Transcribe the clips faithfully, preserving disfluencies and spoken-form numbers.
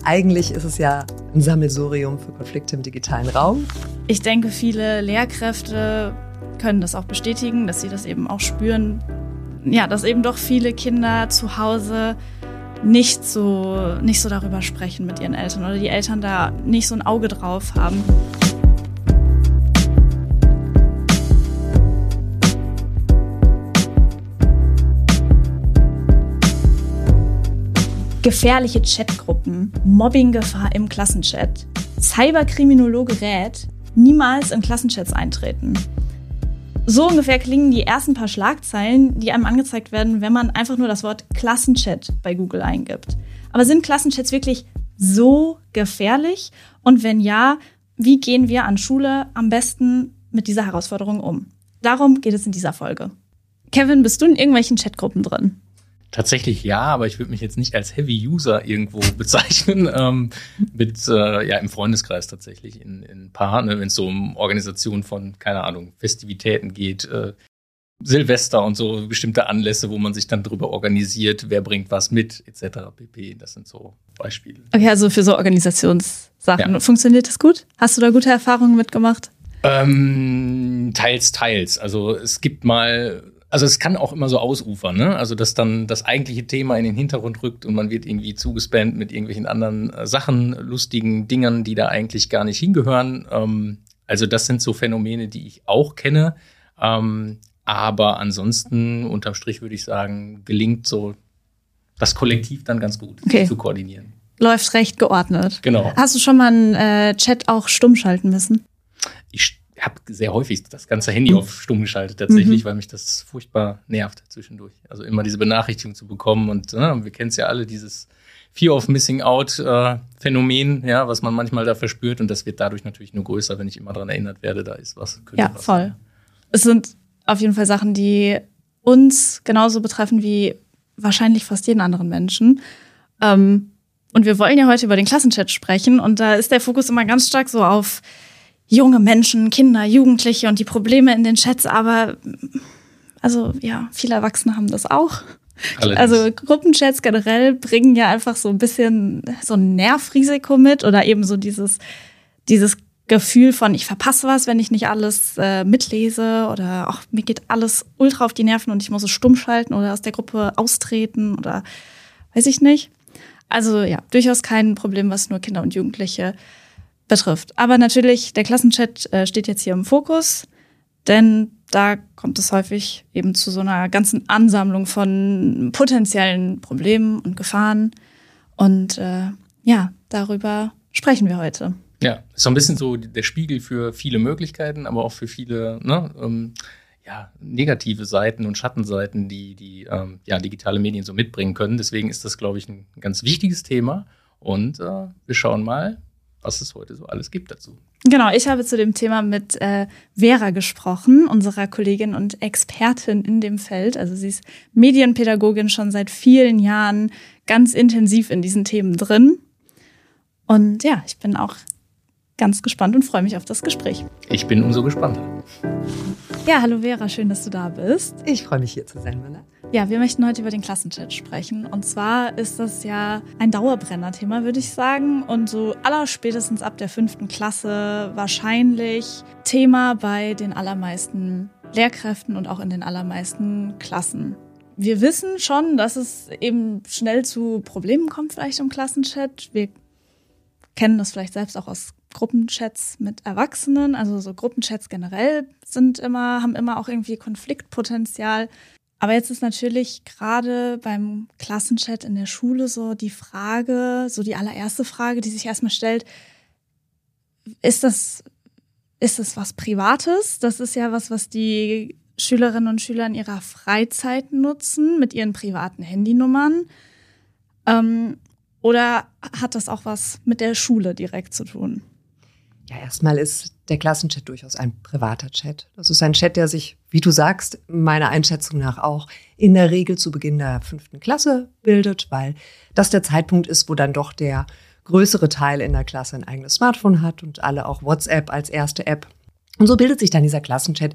eigentlich ist es ja ein Sammelsurium für Konflikte im digitalen Raum. Ich denke, viele Lehrkräfte können das auch bestätigen, dass sie das eben auch spüren. Ja, dass eben doch viele Kinder zu Hause nicht so, nicht so darüber sprechen mit ihren Eltern oder die Eltern da nicht so ein Auge drauf haben. Gefährliche Chatgruppen, Mobbinggefahr im Klassenchat, Cyberkriminologe rät, niemals in Klassenchats eintreten. So ungefähr klingen die ersten paar Schlagzeilen, die einem angezeigt werden, wenn man einfach nur das Wort Klassenchat bei Google eingibt. Aber sind Klassenchats wirklich so gefährlich? Und wenn ja, wie gehen wir an Schule am besten mit dieser Herausforderung um? Darum geht es in dieser Folge. Kevin, bist du in irgendwelchen Chatgruppen drin? Tatsächlich ja, aber ich würde mich jetzt nicht als Heavy-User irgendwo bezeichnen. ähm, mit äh, ja im Freundeskreis tatsächlich in in ein paar, ne, wenn es so um Organisation von, keine Ahnung, Festivitäten geht, äh, Silvester und so bestimmte Anlässe, wo man sich dann drüber organisiert, wer bringt was mit, et cetera pp. Das sind so Beispiele. Okay, also für so Organisationssachen. Ja. Funktioniert das gut? Hast du da gute Erfahrungen mitgemacht? Ähm, teils, teils. Also es gibt mal Also es kann auch immer so ausufern, ne? Also dass dann das eigentliche Thema in den Hintergrund rückt und man wird irgendwie zugespammt mit irgendwelchen anderen äh, Sachen, lustigen Dingern, die da eigentlich gar nicht hingehören. Ähm, also das sind so Phänomene, die ich auch kenne. Ähm, aber ansonsten, unterm Strich würde ich sagen, gelingt so das Kollektiv dann ganz gut okay. zu koordinieren. Läuft recht geordnet. Genau. Hast du schon mal einen äh, Chat auch stumm schalten müssen? Ich Ich habe sehr häufig das ganze Handy auf stumm geschaltet tatsächlich, mhm. weil mich das furchtbar nervt zwischendurch. Also immer diese Benachrichtigung zu bekommen und ne, wir kennen es ja alle, dieses Fear of Missing Out äh, Phänomen, ja, was man manchmal da verspürt und das wird dadurch natürlich nur größer, wenn ich immer daran erinnert werde, da ist was. Ja, was voll. Sein. Es sind auf jeden Fall Sachen, die uns genauso betreffen wie wahrscheinlich fast jeden anderen Menschen. Ähm, und wir wollen ja heute über den Klassenchat sprechen und da ist der Fokus immer ganz stark so auf junge Menschen, Kinder, Jugendliche und die Probleme in den Chats, aber also ja, viele Erwachsene haben das auch. Allerdings. Also Gruppenchats generell bringen ja einfach so ein bisschen so ein Nervrisiko mit oder eben so dieses, dieses Gefühl von, ich verpasse was, wenn ich nicht alles äh, mitlese oder auch mir geht alles ultra auf die Nerven und ich muss es stumm schalten oder aus der Gruppe austreten oder weiß ich nicht. Also ja, durchaus kein Problem, was nur Kinder und Jugendliche betrifft. Aber natürlich, der Klassenchat äh, steht jetzt hier im Fokus, denn da kommt es häufig eben zu so einer ganzen Ansammlung von potenziellen Problemen und Gefahren. Und äh, ja, darüber sprechen wir heute. Ja, ist so ein bisschen so der Spiegel für viele Möglichkeiten, aber auch für viele ne, ähm, ja, negative Seiten und Schattenseiten, die die ähm, ja, digitale Medien so mitbringen können. Deswegen ist das, glaube ich, ein ganz wichtiges Thema. Und äh, wir schauen mal, was es heute so alles gibt dazu. Genau, ich habe zu dem Thema mit äh, Vera gesprochen, unserer Kollegin und Expertin in dem Feld. Also sie ist Medienpädagogin, schon seit vielen Jahren ganz intensiv in diesen Themen drin. Und ja, ich bin auch ganz gespannt und freue mich auf das Gespräch. Ich bin umso gespannter. Ja, hallo Vera, schön, dass du da bist. Ich freue mich, hier zu sein, Männer. Ja, wir möchten heute über den Klassenchat sprechen. Und zwar ist das ja ein Dauerbrenner-Thema, würde ich sagen. Und so allerspätestens ab der fünften Klasse wahrscheinlich Thema bei den allermeisten Lehrkräften und auch in den allermeisten Klassen. Wir wissen schon, dass es eben schnell zu Problemen kommt, vielleicht im Klassenchat. Wir kennen das vielleicht selbst auch aus Gruppenchats mit Erwachsenen. Also so Gruppenchats generell sind immer, haben immer auch irgendwie Konfliktpotenzial. Aber jetzt ist natürlich gerade beim Klassenchat in der Schule so die Frage, so die allererste Frage, die sich erstmal stellt, ist das, ist das was Privates? Das ist ja was, was die Schülerinnen und Schüler in ihrer Freizeit nutzen, mit ihren privaten Handynummern. Ähm, oder hat das auch was mit der Schule direkt zu tun? Ja, erstmal ist der Klassenchat durchaus ein privater Chat. Das ist ein Chat, der sich, wie du sagst, meiner Einschätzung nach auch in der Regel zu Beginn der fünften Klasse bildet, weil das der Zeitpunkt ist, wo dann doch der größere Teil in der Klasse ein eigenes Smartphone hat und alle auch WhatsApp als erste App. Und so bildet sich dann dieser Klassenchat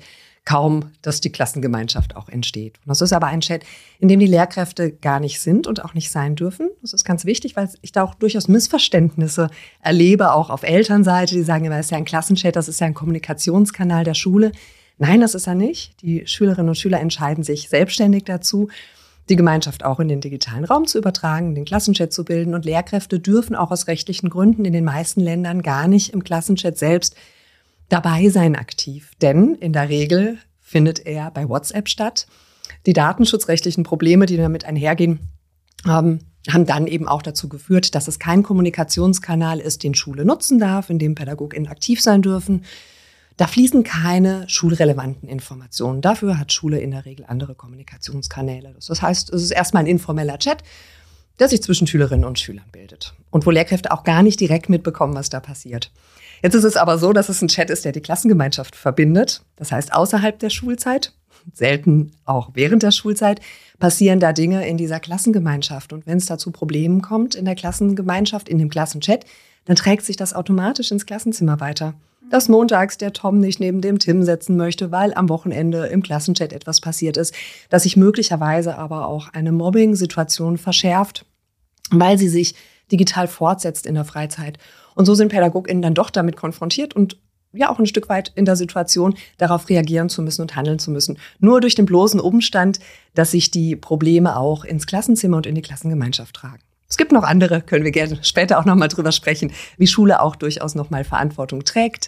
kaum, dass die Klassengemeinschaft auch entsteht. Und das ist aber ein Chat, in dem die Lehrkräfte gar nicht sind und auch nicht sein dürfen. Das ist ganz wichtig, weil ich da auch durchaus Missverständnisse erlebe, auch auf Elternseite, die sagen, das ist ja ein Klassenchat, das ist ja ein Kommunikationskanal der Schule. Nein, das ist er nicht. Die Schülerinnen und Schüler entscheiden sich selbstständig dazu, die Gemeinschaft auch in den digitalen Raum zu übertragen, den Klassenchat zu bilden. Und Lehrkräfte dürfen auch aus rechtlichen Gründen in den meisten Ländern gar nicht im Klassenchat selbst dabei sein aktiv. Denn in der Regel findet er bei WhatsApp statt. Die datenschutzrechtlichen Probleme, die damit einhergehen, ähm, haben dann eben auch dazu geführt, dass es kein Kommunikationskanal ist, den Schule nutzen darf, in dem PädagogInnen aktiv sein dürfen. Da fließen keine schulrelevanten Informationen. Dafür hat Schule in der Regel andere Kommunikationskanäle. Das heißt, es ist erstmal ein informeller Chat, der sich zwischen Schülerinnen und Schülern bildet. Und wo Lehrkräfte auch gar nicht direkt mitbekommen, was da passiert. Jetzt ist es aber so, dass es ein Chat ist, der die Klassengemeinschaft verbindet. Das heißt, außerhalb der Schulzeit, selten auch während der Schulzeit, passieren da Dinge in dieser Klassengemeinschaft. Und wenn es da zu Problemen kommt in der Klassengemeinschaft, in dem Klassenchat, dann trägt sich das automatisch ins Klassenzimmer weiter. Dass montags der Tom nicht neben dem Tim setzen möchte, weil am Wochenende im Klassenchat etwas passiert ist. Dass sich möglicherweise aber auch eine Mobbing-Situation verschärft, weil sie sich digital fortsetzt in der Freizeit. Und so sind PädagogInnen dann doch damit konfrontiert und ja auch ein Stück weit in der Situation, darauf reagieren zu müssen und handeln zu müssen. Nur durch den bloßen Umstand, dass sich die Probleme auch ins Klassenzimmer und in die Klassengemeinschaft tragen. Es gibt noch andere, können wir gerne später auch noch mal drüber sprechen, wie Schule auch durchaus noch mal Verantwortung trägt.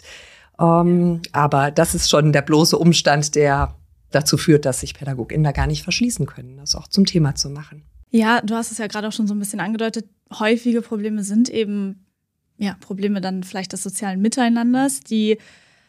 Ähm, aber das ist schon der bloße Umstand, der dazu führt, dass sich PädagogInnen da gar nicht verschließen können, das auch zum Thema zu machen. Ja, du hast es ja gerade auch schon so ein bisschen angedeutet. Häufige Probleme sind eben ja, Probleme dann vielleicht des sozialen Miteinanders, die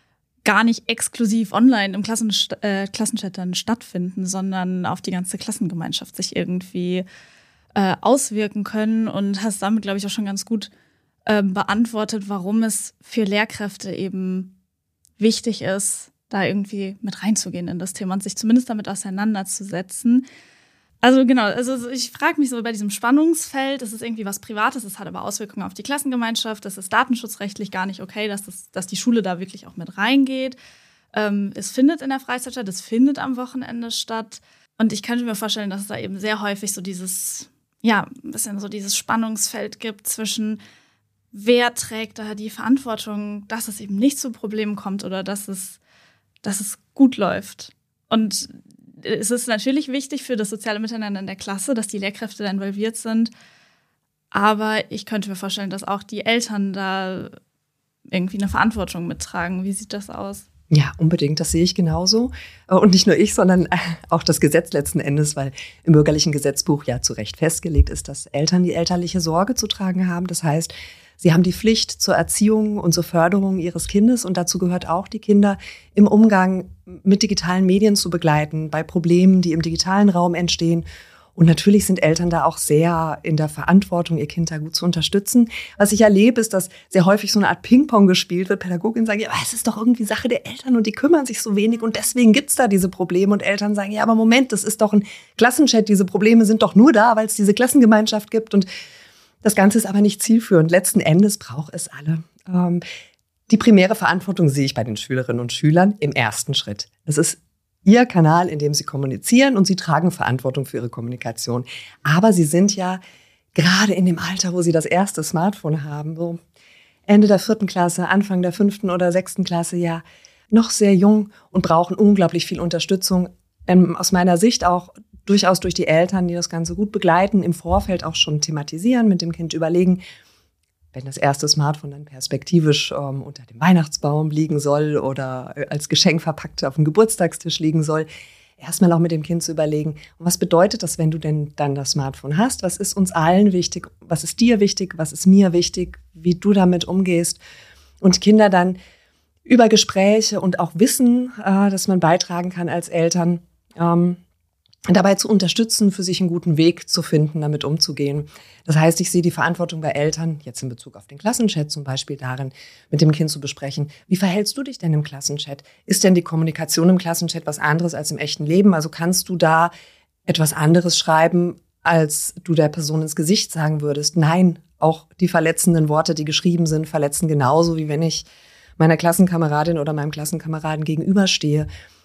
gar nicht exklusiv online im Klassen, äh, Klassenchat dann stattfinden, sondern auf die ganze Klassengemeinschaft sich irgendwie äh, auswirken können. Und hast damit, glaube ich, auch schon ganz gut äh, beantwortet, warum es für Lehrkräfte eben wichtig ist, da irgendwie mit reinzugehen in das Thema und sich zumindest damit auseinanderzusetzen. Also genau, also ich frage mich so bei diesem Spannungsfeld, das ist irgendwie was Privates, es hat aber Auswirkungen auf die Klassengemeinschaft, das ist datenschutzrechtlich gar nicht okay, dass, das, dass die Schule da wirklich auch mit reingeht. Ähm, es findet in der Freizeit statt, es findet am Wochenende statt. Und ich könnte mir vorstellen, dass es da eben sehr häufig so dieses, ja, ein bisschen so dieses Spannungsfeld gibt zwischen, wer trägt da die Verantwortung, dass es eben nicht zu Problemen kommt oder dass es, dass es gut läuft. Und es ist natürlich wichtig für das soziale Miteinander in der Klasse, dass die Lehrkräfte da involviert sind. Aber ich könnte mir vorstellen, dass auch die Eltern da irgendwie eine Verantwortung mittragen. Wie sieht das aus? Ja, unbedingt. Das sehe ich genauso. Und nicht nur ich, sondern auch das Gesetz letzten Endes, weil im bürgerlichen Gesetzbuch ja zu Recht festgelegt ist, dass Eltern die elterliche Sorge zu tragen haben. Das heißt, sie haben die Pflicht zur Erziehung und zur Förderung ihres Kindes. Und dazu gehört auch, die Kinder im Umgang mit digitalen Medien zu begleiten, bei Problemen, die im digitalen Raum entstehen. Und natürlich sind Eltern da auch sehr in der Verantwortung, ihr Kind da gut zu unterstützen. Was ich erlebe, ist, dass sehr häufig so eine Art Ping-Pong gespielt wird. Pädagoginnen sagen, ja, aber es ist doch irgendwie Sache der Eltern und die kümmern sich so wenig und deswegen gibt's da diese Probleme. Und Eltern sagen, ja, aber Moment, das ist doch ein Klassenchat, diese Probleme sind doch nur da, weil es diese Klassengemeinschaft gibt. Und das Ganze ist aber nicht zielführend. Letzten Endes braucht es alle. Ähm, die primäre Verantwortung sehe ich bei den Schülerinnen und Schülern im ersten Schritt. Es ist ihr Kanal, in dem sie kommunizieren und sie tragen Verantwortung für ihre Kommunikation. Aber sie sind ja gerade in dem Alter, wo sie das erste Smartphone haben, so Ende der vierten Klasse, Anfang der fünften oder sechsten Klasse, ja noch sehr jung und brauchen unglaublich viel Unterstützung. Ähm, aus meiner Sicht auch durchaus durch die Eltern, die das Ganze gut begleiten, im Vorfeld auch schon thematisieren, mit dem Kind überlegen, wenn das erste Smartphone dann perspektivisch ähm, unter dem Weihnachtsbaum liegen soll oder als Geschenk verpackt auf dem Geburtstagstisch liegen soll, erstmal auch mit dem Kind zu überlegen, was bedeutet das, wenn du denn dann das Smartphone hast? Was ist uns allen wichtig? Was ist dir wichtig? Was ist mir wichtig? Wie du damit umgehst? Und Kinder dann über Gespräche und auch Wissen, äh, das man beitragen kann als Eltern, ähm, dabei zu unterstützen, für sich einen guten Weg zu finden, damit umzugehen. Das heißt, ich sehe die Verantwortung bei Eltern, jetzt in Bezug auf den Klassenchat zum Beispiel, darin, mit dem Kind zu besprechen, wie verhältst du dich denn im Klassenchat? Ist denn die Kommunikation im Klassenchat was anderes als im echten Leben? Also kannst du da etwas anderes schreiben, als du der Person ins Gesicht sagen würdest? Nein, auch die verletzenden Worte, die geschrieben sind, verletzen genauso, wie wenn ich meiner Klassenkameradin oder meinem Klassenkameraden gegenüberstehe.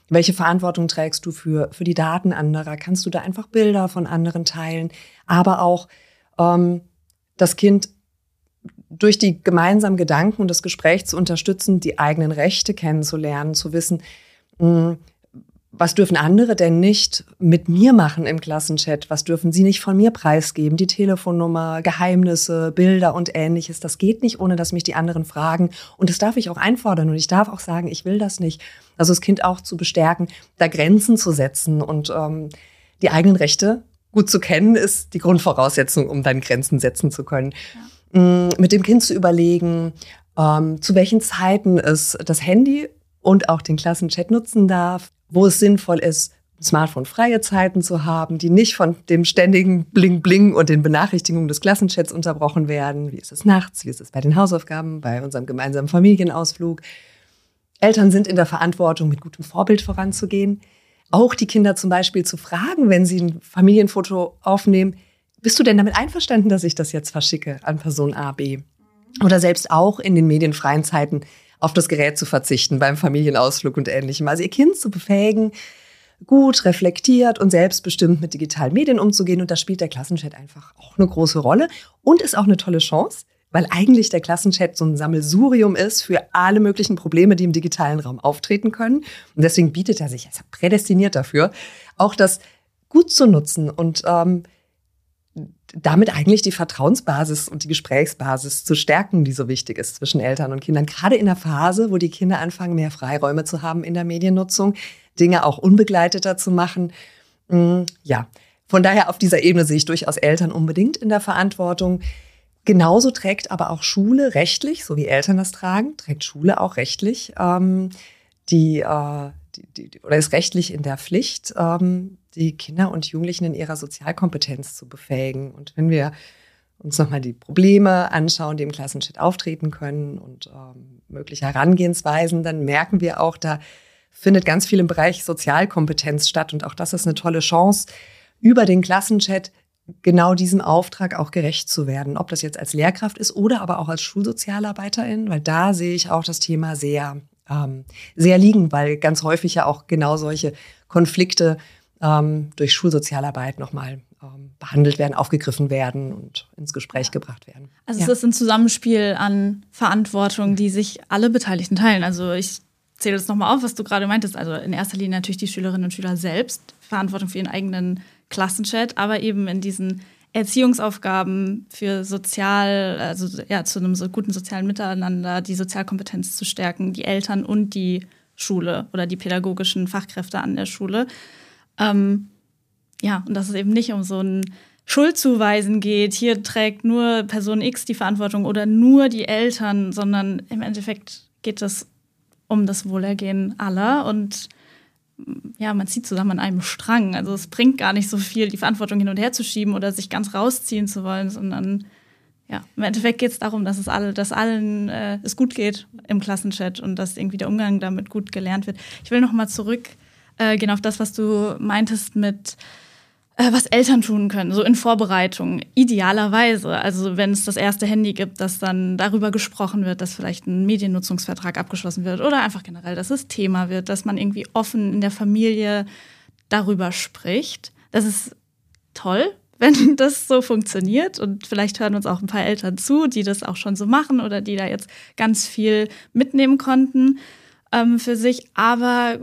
Welche Verantwortung trägst du für, für die Daten anderer? Kannst du da einfach Bilder von anderen teilen? Aber auch ähm, das Kind durch die gemeinsamen Gedanken und das Gespräch zu unterstützen, die eigenen Rechte kennenzulernen, zu wissen, mh, was dürfen andere denn nicht mit mir machen im Klassenchat? Was dürfen sie nicht von mir preisgeben? Die Telefonnummer, Geheimnisse, Bilder und Ähnliches. Das geht nicht, ohne dass mich die anderen fragen. Und das darf ich auch einfordern. Und ich darf auch sagen, ich will das nicht. Also das Kind auch zu bestärken, da Grenzen zu setzen. Und ähm, die eigenen Rechte gut zu kennen, ist die Grundvoraussetzung, um dann Grenzen setzen zu können. Ja. Ähm, mit dem Kind zu überlegen, ähm, zu welchen Zeiten es das Handy und auch den Klassenchat nutzen darf, wo es sinnvoll ist, smartphone-freie Zeiten zu haben, die nicht von dem ständigen Bling-Bling und den Benachrichtigungen des Klassenchats unterbrochen werden. Wie ist es nachts? Wie ist es bei den Hausaufgaben, bei unserem gemeinsamen Familienausflug? Eltern sind in der Verantwortung, mit gutem Vorbild voranzugehen. Auch die Kinder zum Beispiel zu fragen, wenn sie ein Familienfoto aufnehmen, bist du denn damit einverstanden, dass ich das jetzt verschicke an Person A, B? Oder selbst auch in den medienfreien Zeiten auf das Gerät zu verzichten beim Familienausflug und Ähnlichem. Also ihr Kind zu befähigen, gut, reflektiert und selbstbestimmt mit digitalen Medien umzugehen. Und da spielt der Klassenchat einfach auch eine große Rolle und ist auch eine tolle Chance, weil eigentlich der Klassenchat so ein Sammelsurium ist für alle möglichen Probleme, die im digitalen Raum auftreten können. Und deswegen bietet er sich, er ist prädestiniert dafür, auch das gut zu nutzen und ähm, damit eigentlich die Vertrauensbasis und die Gesprächsbasis zu stärken, die so wichtig ist zwischen Eltern und Kindern. Gerade in der Phase, wo die Kinder anfangen, mehr Freiräume zu haben in der Mediennutzung, Dinge auch unbegleiteter zu machen. Ja, von daher auf dieser Ebene sehe ich durchaus Eltern unbedingt in der Verantwortung. Genauso trägt aber auch Schule rechtlich, so wie Eltern das tragen, trägt Schule auch rechtlich ähm, die, äh, die, die oder ist rechtlich in der Pflicht, ähm, die Kinder und Jugendlichen in ihrer Sozialkompetenz zu befähigen. Und wenn wir uns nochmal die Probleme anschauen, die im Klassenchat auftreten können und ähm, mögliche Herangehensweisen, dann merken wir auch, da findet ganz viel im Bereich Sozialkompetenz statt. Und auch das ist eine tolle Chance, über den Klassenchat genau diesem Auftrag auch gerecht zu werden. Ob das jetzt als Lehrkraft ist oder aber auch als Schulsozialarbeiterin, weil da sehe ich auch das Thema sehr, ähm, sehr liegen, weil ganz häufig ja auch genau solche Konflikte ähm, durch Schulsozialarbeit nochmal ähm, behandelt werden, aufgegriffen werden und ins Gespräch gebracht werden. Also ja. Es ist ein Zusammenspiel an Verantwortung, die sich alle Beteiligten teilen. Also ich zähle das nochmal auf, was du gerade meintest. Also in erster Linie natürlich die Schülerinnen und Schüler selbst, Verantwortung für ihren eigenen Klassenchat, aber eben in diesen Erziehungsaufgaben für sozial, also ja, zu einem so guten sozialen Miteinander, die Sozialkompetenz zu stärken, die Eltern und die Schule oder die pädagogischen Fachkräfte an der Schule. Ähm, ja, und dass es eben nicht um so ein Schuldzuweisen geht, hier trägt nur Person X die Verantwortung oder nur die Eltern, sondern im Endeffekt geht es um das Wohlergehen aller und ja, man zieht zusammen an einem Strang. Also es bringt gar nicht so viel, die Verantwortung hin und her zu schieben oder sich ganz rausziehen zu wollen, sondern ja, im Endeffekt geht es darum, dass es alle, dass allen äh, es gut geht im Klassenchat und dass irgendwie der Umgang damit gut gelernt wird. Ich will noch mal zurück äh, gehen auf das, was du meintest mit äh, was Eltern tun können, so in Vorbereitung, idealerweise. Also wenn es das erste Handy gibt, dass dann darüber gesprochen wird, dass vielleicht ein Mediennutzungsvertrag abgeschlossen wird oder einfach generell, dass es Thema wird, dass man irgendwie offen in der Familie darüber spricht. Das ist toll, wenn das so funktioniert und vielleicht hören uns auch ein paar Eltern zu, die das auch schon so machen oder die da jetzt ganz viel mitnehmen konnten ähm, für sich. Aber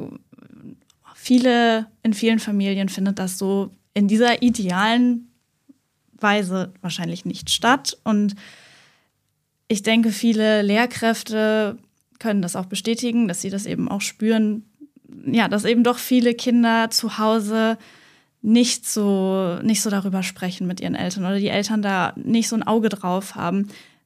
viele, in vielen Familien findet das so in dieser idealen Weise wahrscheinlich nicht statt. Und ich denke, viele Lehrkräfte können das auch bestätigen, dass sie das eben auch spüren, ja, dass eben doch viele Kinder zu Hause nicht so, nicht so darüber sprechen mit ihren Eltern oder die Eltern da nicht so ein Auge drauf haben.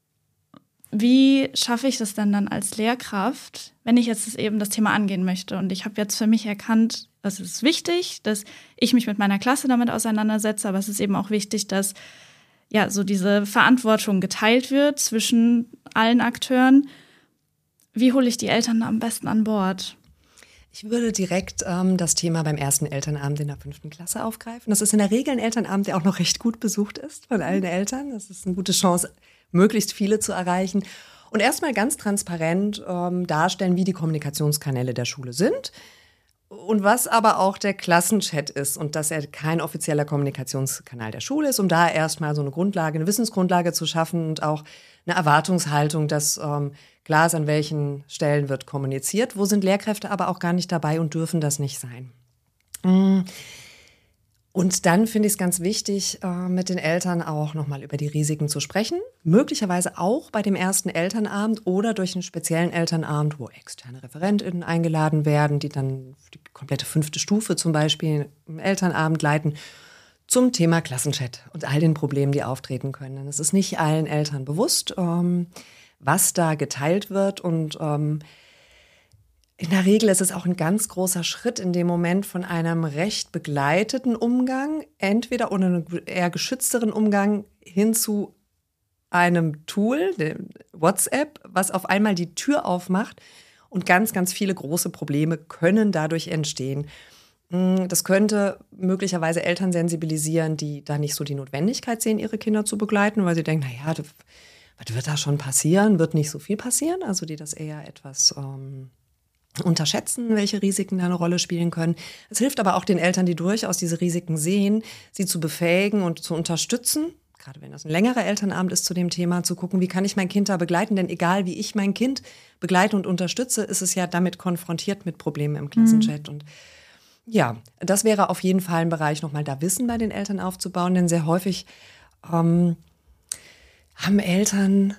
Wie schaffe ich das denn dann als Lehrkraft, wenn ich jetzt eben das Thema angehen möchte? Und ich habe jetzt für mich erkannt, es ist wichtig, dass ich mich mit meiner Klasse damit auseinandersetze, aber es ist eben auch wichtig, dass ja so diese Verantwortung geteilt wird zwischen allen Akteuren. Wie hole ich die Eltern am besten an Bord? Ich würde direkt ähm, das Thema beim ersten Elternabend in der fünften Klasse aufgreifen. Das ist in der Regel ein Elternabend, der auch noch recht gut besucht ist von allen Eltern. Das ist eine gute Chance, möglichst viele zu erreichen. Und erstmal ganz transparent ähm, darstellen, wie die Kommunikationskanäle der Schule sind. Und was aber auch der Klassenchat ist und dass er kein offizieller Kommunikationskanal der Schule ist, um da erstmal so eine Grundlage, eine Wissensgrundlage zu schaffen und auch eine Erwartungshaltung, dass ähm, klar ist, an welchen Stellen wird kommuniziert. Wo sind Lehrkräfte aber auch gar nicht dabei und dürfen das nicht sein. Und dann finde ich es ganz wichtig, äh, mit den Eltern auch nochmal über die Risiken zu sprechen. Möglicherweise auch bei dem ersten Elternabend oder durch einen speziellen Elternabend, wo externe ReferentInnen eingeladen werden, die dann die komplette fünfte Stufe zum Beispiel im Elternabend leiten, zum Thema Klassenchat und all den Problemen, die auftreten können. Es ist nicht allen Eltern bewusst, ähm, was da geteilt wird und ähm, in der Regel ist es auch ein ganz großer Schritt in dem Moment von einem recht begleiteten Umgang, entweder oder einem eher geschützteren Umgang hin zu einem Tool, dem WhatsApp, was auf einmal die Tür aufmacht und ganz, ganz viele große Probleme können dadurch entstehen. Das könnte möglicherweise Eltern sensibilisieren, die da nicht so die Notwendigkeit sehen, ihre Kinder zu begleiten, weil sie denken, naja, was wird da schon passieren? Wird nicht so viel passieren. Also die das eher etwas ähm, unterschätzen, welche Risiken da eine Rolle spielen können. Es hilft aber auch den Eltern, die durchaus diese Risiken sehen, sie zu befähigen und zu unterstützen. Gerade wenn das ein längerer Elternabend ist zu dem Thema, zu gucken, wie kann ich mein Kind da begleiten? Denn egal, wie ich mein Kind begleite und unterstütze, ist es ja damit konfrontiert mit Problemen im Klassenchat. Mhm. Und ja, das wäre auf jeden Fall ein Bereich, nochmal da Wissen bei den Eltern aufzubauen. Denn sehr häufig ähm, haben Eltern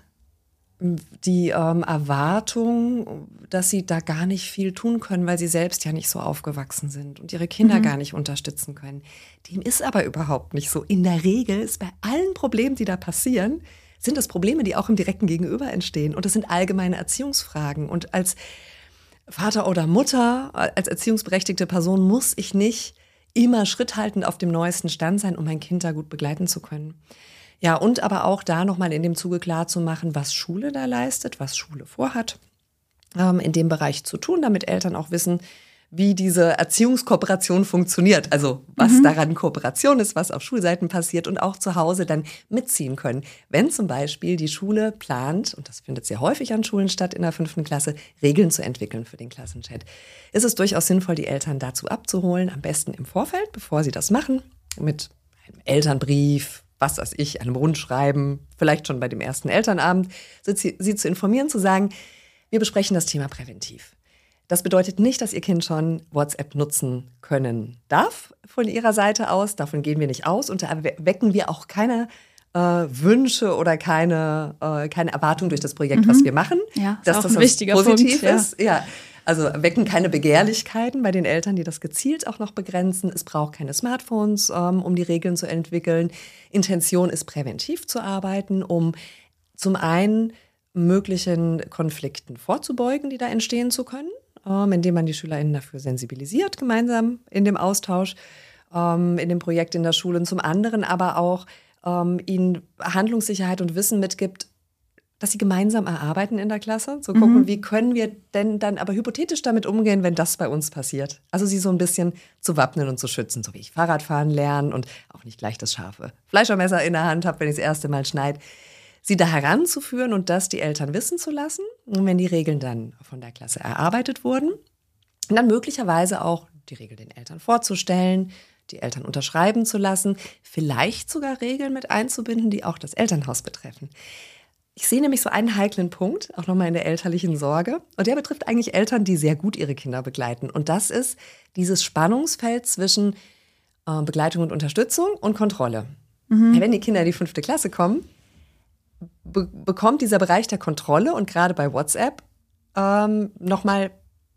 die ähm, Erwartung, dass sie da gar nicht viel tun können, weil sie selbst ja nicht so aufgewachsen sind und ihre Kinder mhm. gar nicht unterstützen können. Dem ist aber überhaupt nicht so. In der Regel ist bei allen Problemen, die da passieren, sind das Probleme, die auch im direkten Gegenüber entstehen. Und das sind allgemeine Erziehungsfragen. Und als Vater oder Mutter, als erziehungsberechtigte Person muss ich nicht immer schritthaltend auf dem neuesten Stand sein, um mein Kind da gut begleiten zu können. Ja, und aber auch da nochmal in dem Zuge klar zu machen, was Schule da leistet, was Schule vorhat, ähm, in dem Bereich zu tun, damit Eltern auch wissen, wie diese Erziehungskooperation funktioniert. Also was mhm. daran Kooperation ist, was auf Schulseiten passiert und auch zu Hause dann mitziehen können. Wenn zum Beispiel die Schule plant, und das findet sehr häufig an Schulen statt in der fünften Klasse, Regeln zu entwickeln für den Klassenchat, ist es durchaus sinnvoll, die Eltern dazu abzuholen, am besten im Vorfeld, bevor sie das machen, mit einem Elternbrief, was weiß ich, einem Rundschreiben, vielleicht schon bei dem ersten Elternabend, sie, sie zu informieren, zu sagen, wir besprechen das Thema präventiv. Das bedeutet nicht, dass Ihr Kind schon WhatsApp nutzen können darf von Ihrer Seite aus. Davon gehen wir nicht aus und da wecken wir auch keine äh, Wünsche oder keine, äh, keine Erwartung durch das Projekt, mhm. was wir machen. Ja, ist dass auch das ein wichtiger positiv Punkt, ist. Ja. Ja. Also wecken keine Begehrlichkeiten bei den Eltern, die das gezielt auch noch begrenzen. Es braucht keine Smartphones, ähm, um die Regeln zu entwickeln. Intention ist, präventiv zu arbeiten, um zum einen möglichen Konflikten vorzubeugen, die da entstehen zu können, ähm, indem man die SchülerInnen dafür sensibilisiert, gemeinsam in dem Austausch, ähm, in dem Projekt in der Schule. Und zum anderen aber auch ähm, ihnen Handlungssicherheit und Wissen mitgibt, dass sie gemeinsam erarbeiten in der Klasse, zu gucken, mhm. wie können wir denn dann aber hypothetisch damit umgehen, wenn das bei uns passiert. Also sie so ein bisschen zu wappnen und zu schützen, so wie ich Fahrradfahren lernen und auch nicht gleich das scharfe Fleischermesser in der Hand habe, wenn ich das erste Mal schneide. Sie da heranzuführen und das die Eltern wissen zu lassen. Und wenn die Regeln dann von der Klasse erarbeitet wurden, dann möglicherweise auch die Regeln den Eltern vorzustellen, die Eltern unterschreiben zu lassen, vielleicht sogar Regeln mit einzubinden, die auch das Elternhaus betreffen. Ich sehe nämlich so einen heiklen Punkt, auch nochmal in der elterlichen Sorge. Und der betrifft eigentlich Eltern, die sehr gut ihre Kinder begleiten. Und das ist dieses Spannungsfeld zwischen äh, Begleitung und Unterstützung und Kontrolle. Mhm. Wenn die Kinder in die fünfte Klasse kommen, be- bekommt dieser Bereich der Kontrolle und gerade bei WhatsApp ähm, nochmal,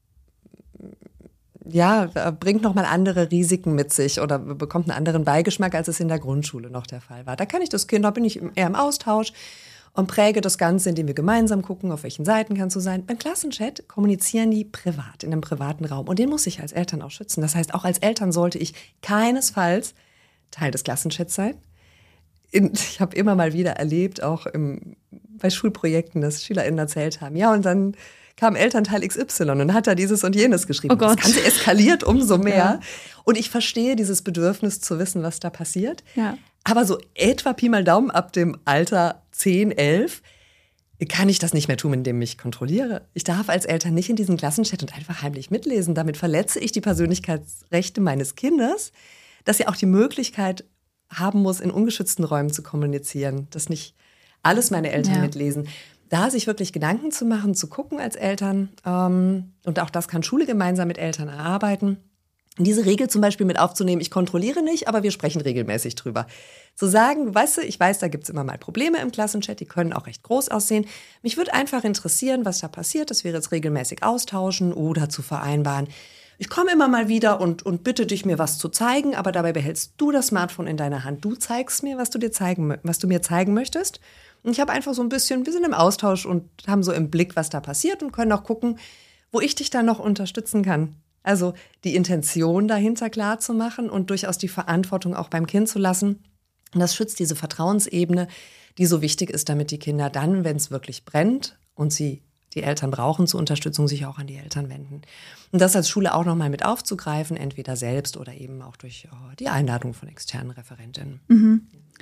ja, bringt nochmal andere Risiken mit sich oder bekommt einen anderen Beigeschmack, als es in der Grundschule noch der Fall war. Da kann ich das Kind, da bin ich eher im Austausch und präge das Ganze, indem wir gemeinsam gucken, auf welchen Seiten kannst du sein. Beim Klassenchat kommunizieren die privat, in einem privaten Raum. Und den muss ich als Eltern auch schützen. Das heißt, auch als Eltern sollte ich keinesfalls Teil des Klassenchats sein. In, ich habe immer mal wieder erlebt, auch im, bei Schulprojekten, dass SchülerInnen erzählt haben, ja, und dann kam Elternteil X Y und hat da dieses und jenes geschrieben. Oh Gott. Das Ganze eskaliert umso mehr. Ja. Und ich verstehe dieses Bedürfnis zu wissen, was da passiert. Ja. Aber so etwa Pi mal Daumen ab dem Alter zehn, elf kann ich das nicht mehr tun, indem ich kontrolliere. Ich darf als Eltern nicht in diesen Klassenchat und einfach heimlich mitlesen. Damit verletze ich die Persönlichkeitsrechte meines Kindes, dass sie auch die Möglichkeit haben muss, in ungeschützten Räumen zu kommunizieren, dass nicht alles meine Eltern ja. mitlesen. Da sich wirklich Gedanken zu machen, zu gucken als Eltern, ähm, und auch das kann Schule gemeinsam mit Eltern erarbeiten, diese Regel zum Beispiel mit aufzunehmen, ich kontrolliere nicht, aber wir sprechen regelmäßig drüber. Zu sagen, weißt du, ich weiß, da gibt es immer mal Probleme im Klassenchat, die können auch recht groß aussehen. Mich würde einfach interessieren, was da passiert, dass wir jetzt regelmäßig austauschen oder zu vereinbaren. Ich komme immer mal wieder und, und bitte dich, mir was zu zeigen, aber dabei behältst du das Smartphone in deiner Hand. Du zeigst mir, was du dir zeigen, was du mir zeigen möchtest. Und ich habe einfach so ein bisschen, wir sind im Austausch und haben so im Blick, was da passiert und können auch gucken, wo ich dich dann noch unterstützen kann. Also die Intention dahinter klar zu machen und durchaus die Verantwortung auch beim Kind zu lassen. Und das schützt diese Vertrauensebene, die so wichtig ist, damit die Kinder dann, wenn es wirklich brennt und sie die Eltern brauchen zur Unterstützung, sich auch an die Eltern wenden. Und das als Schule auch nochmal mit aufzugreifen, entweder selbst oder eben auch durch oh, die Einladung von externen Referentinnen. Mhm.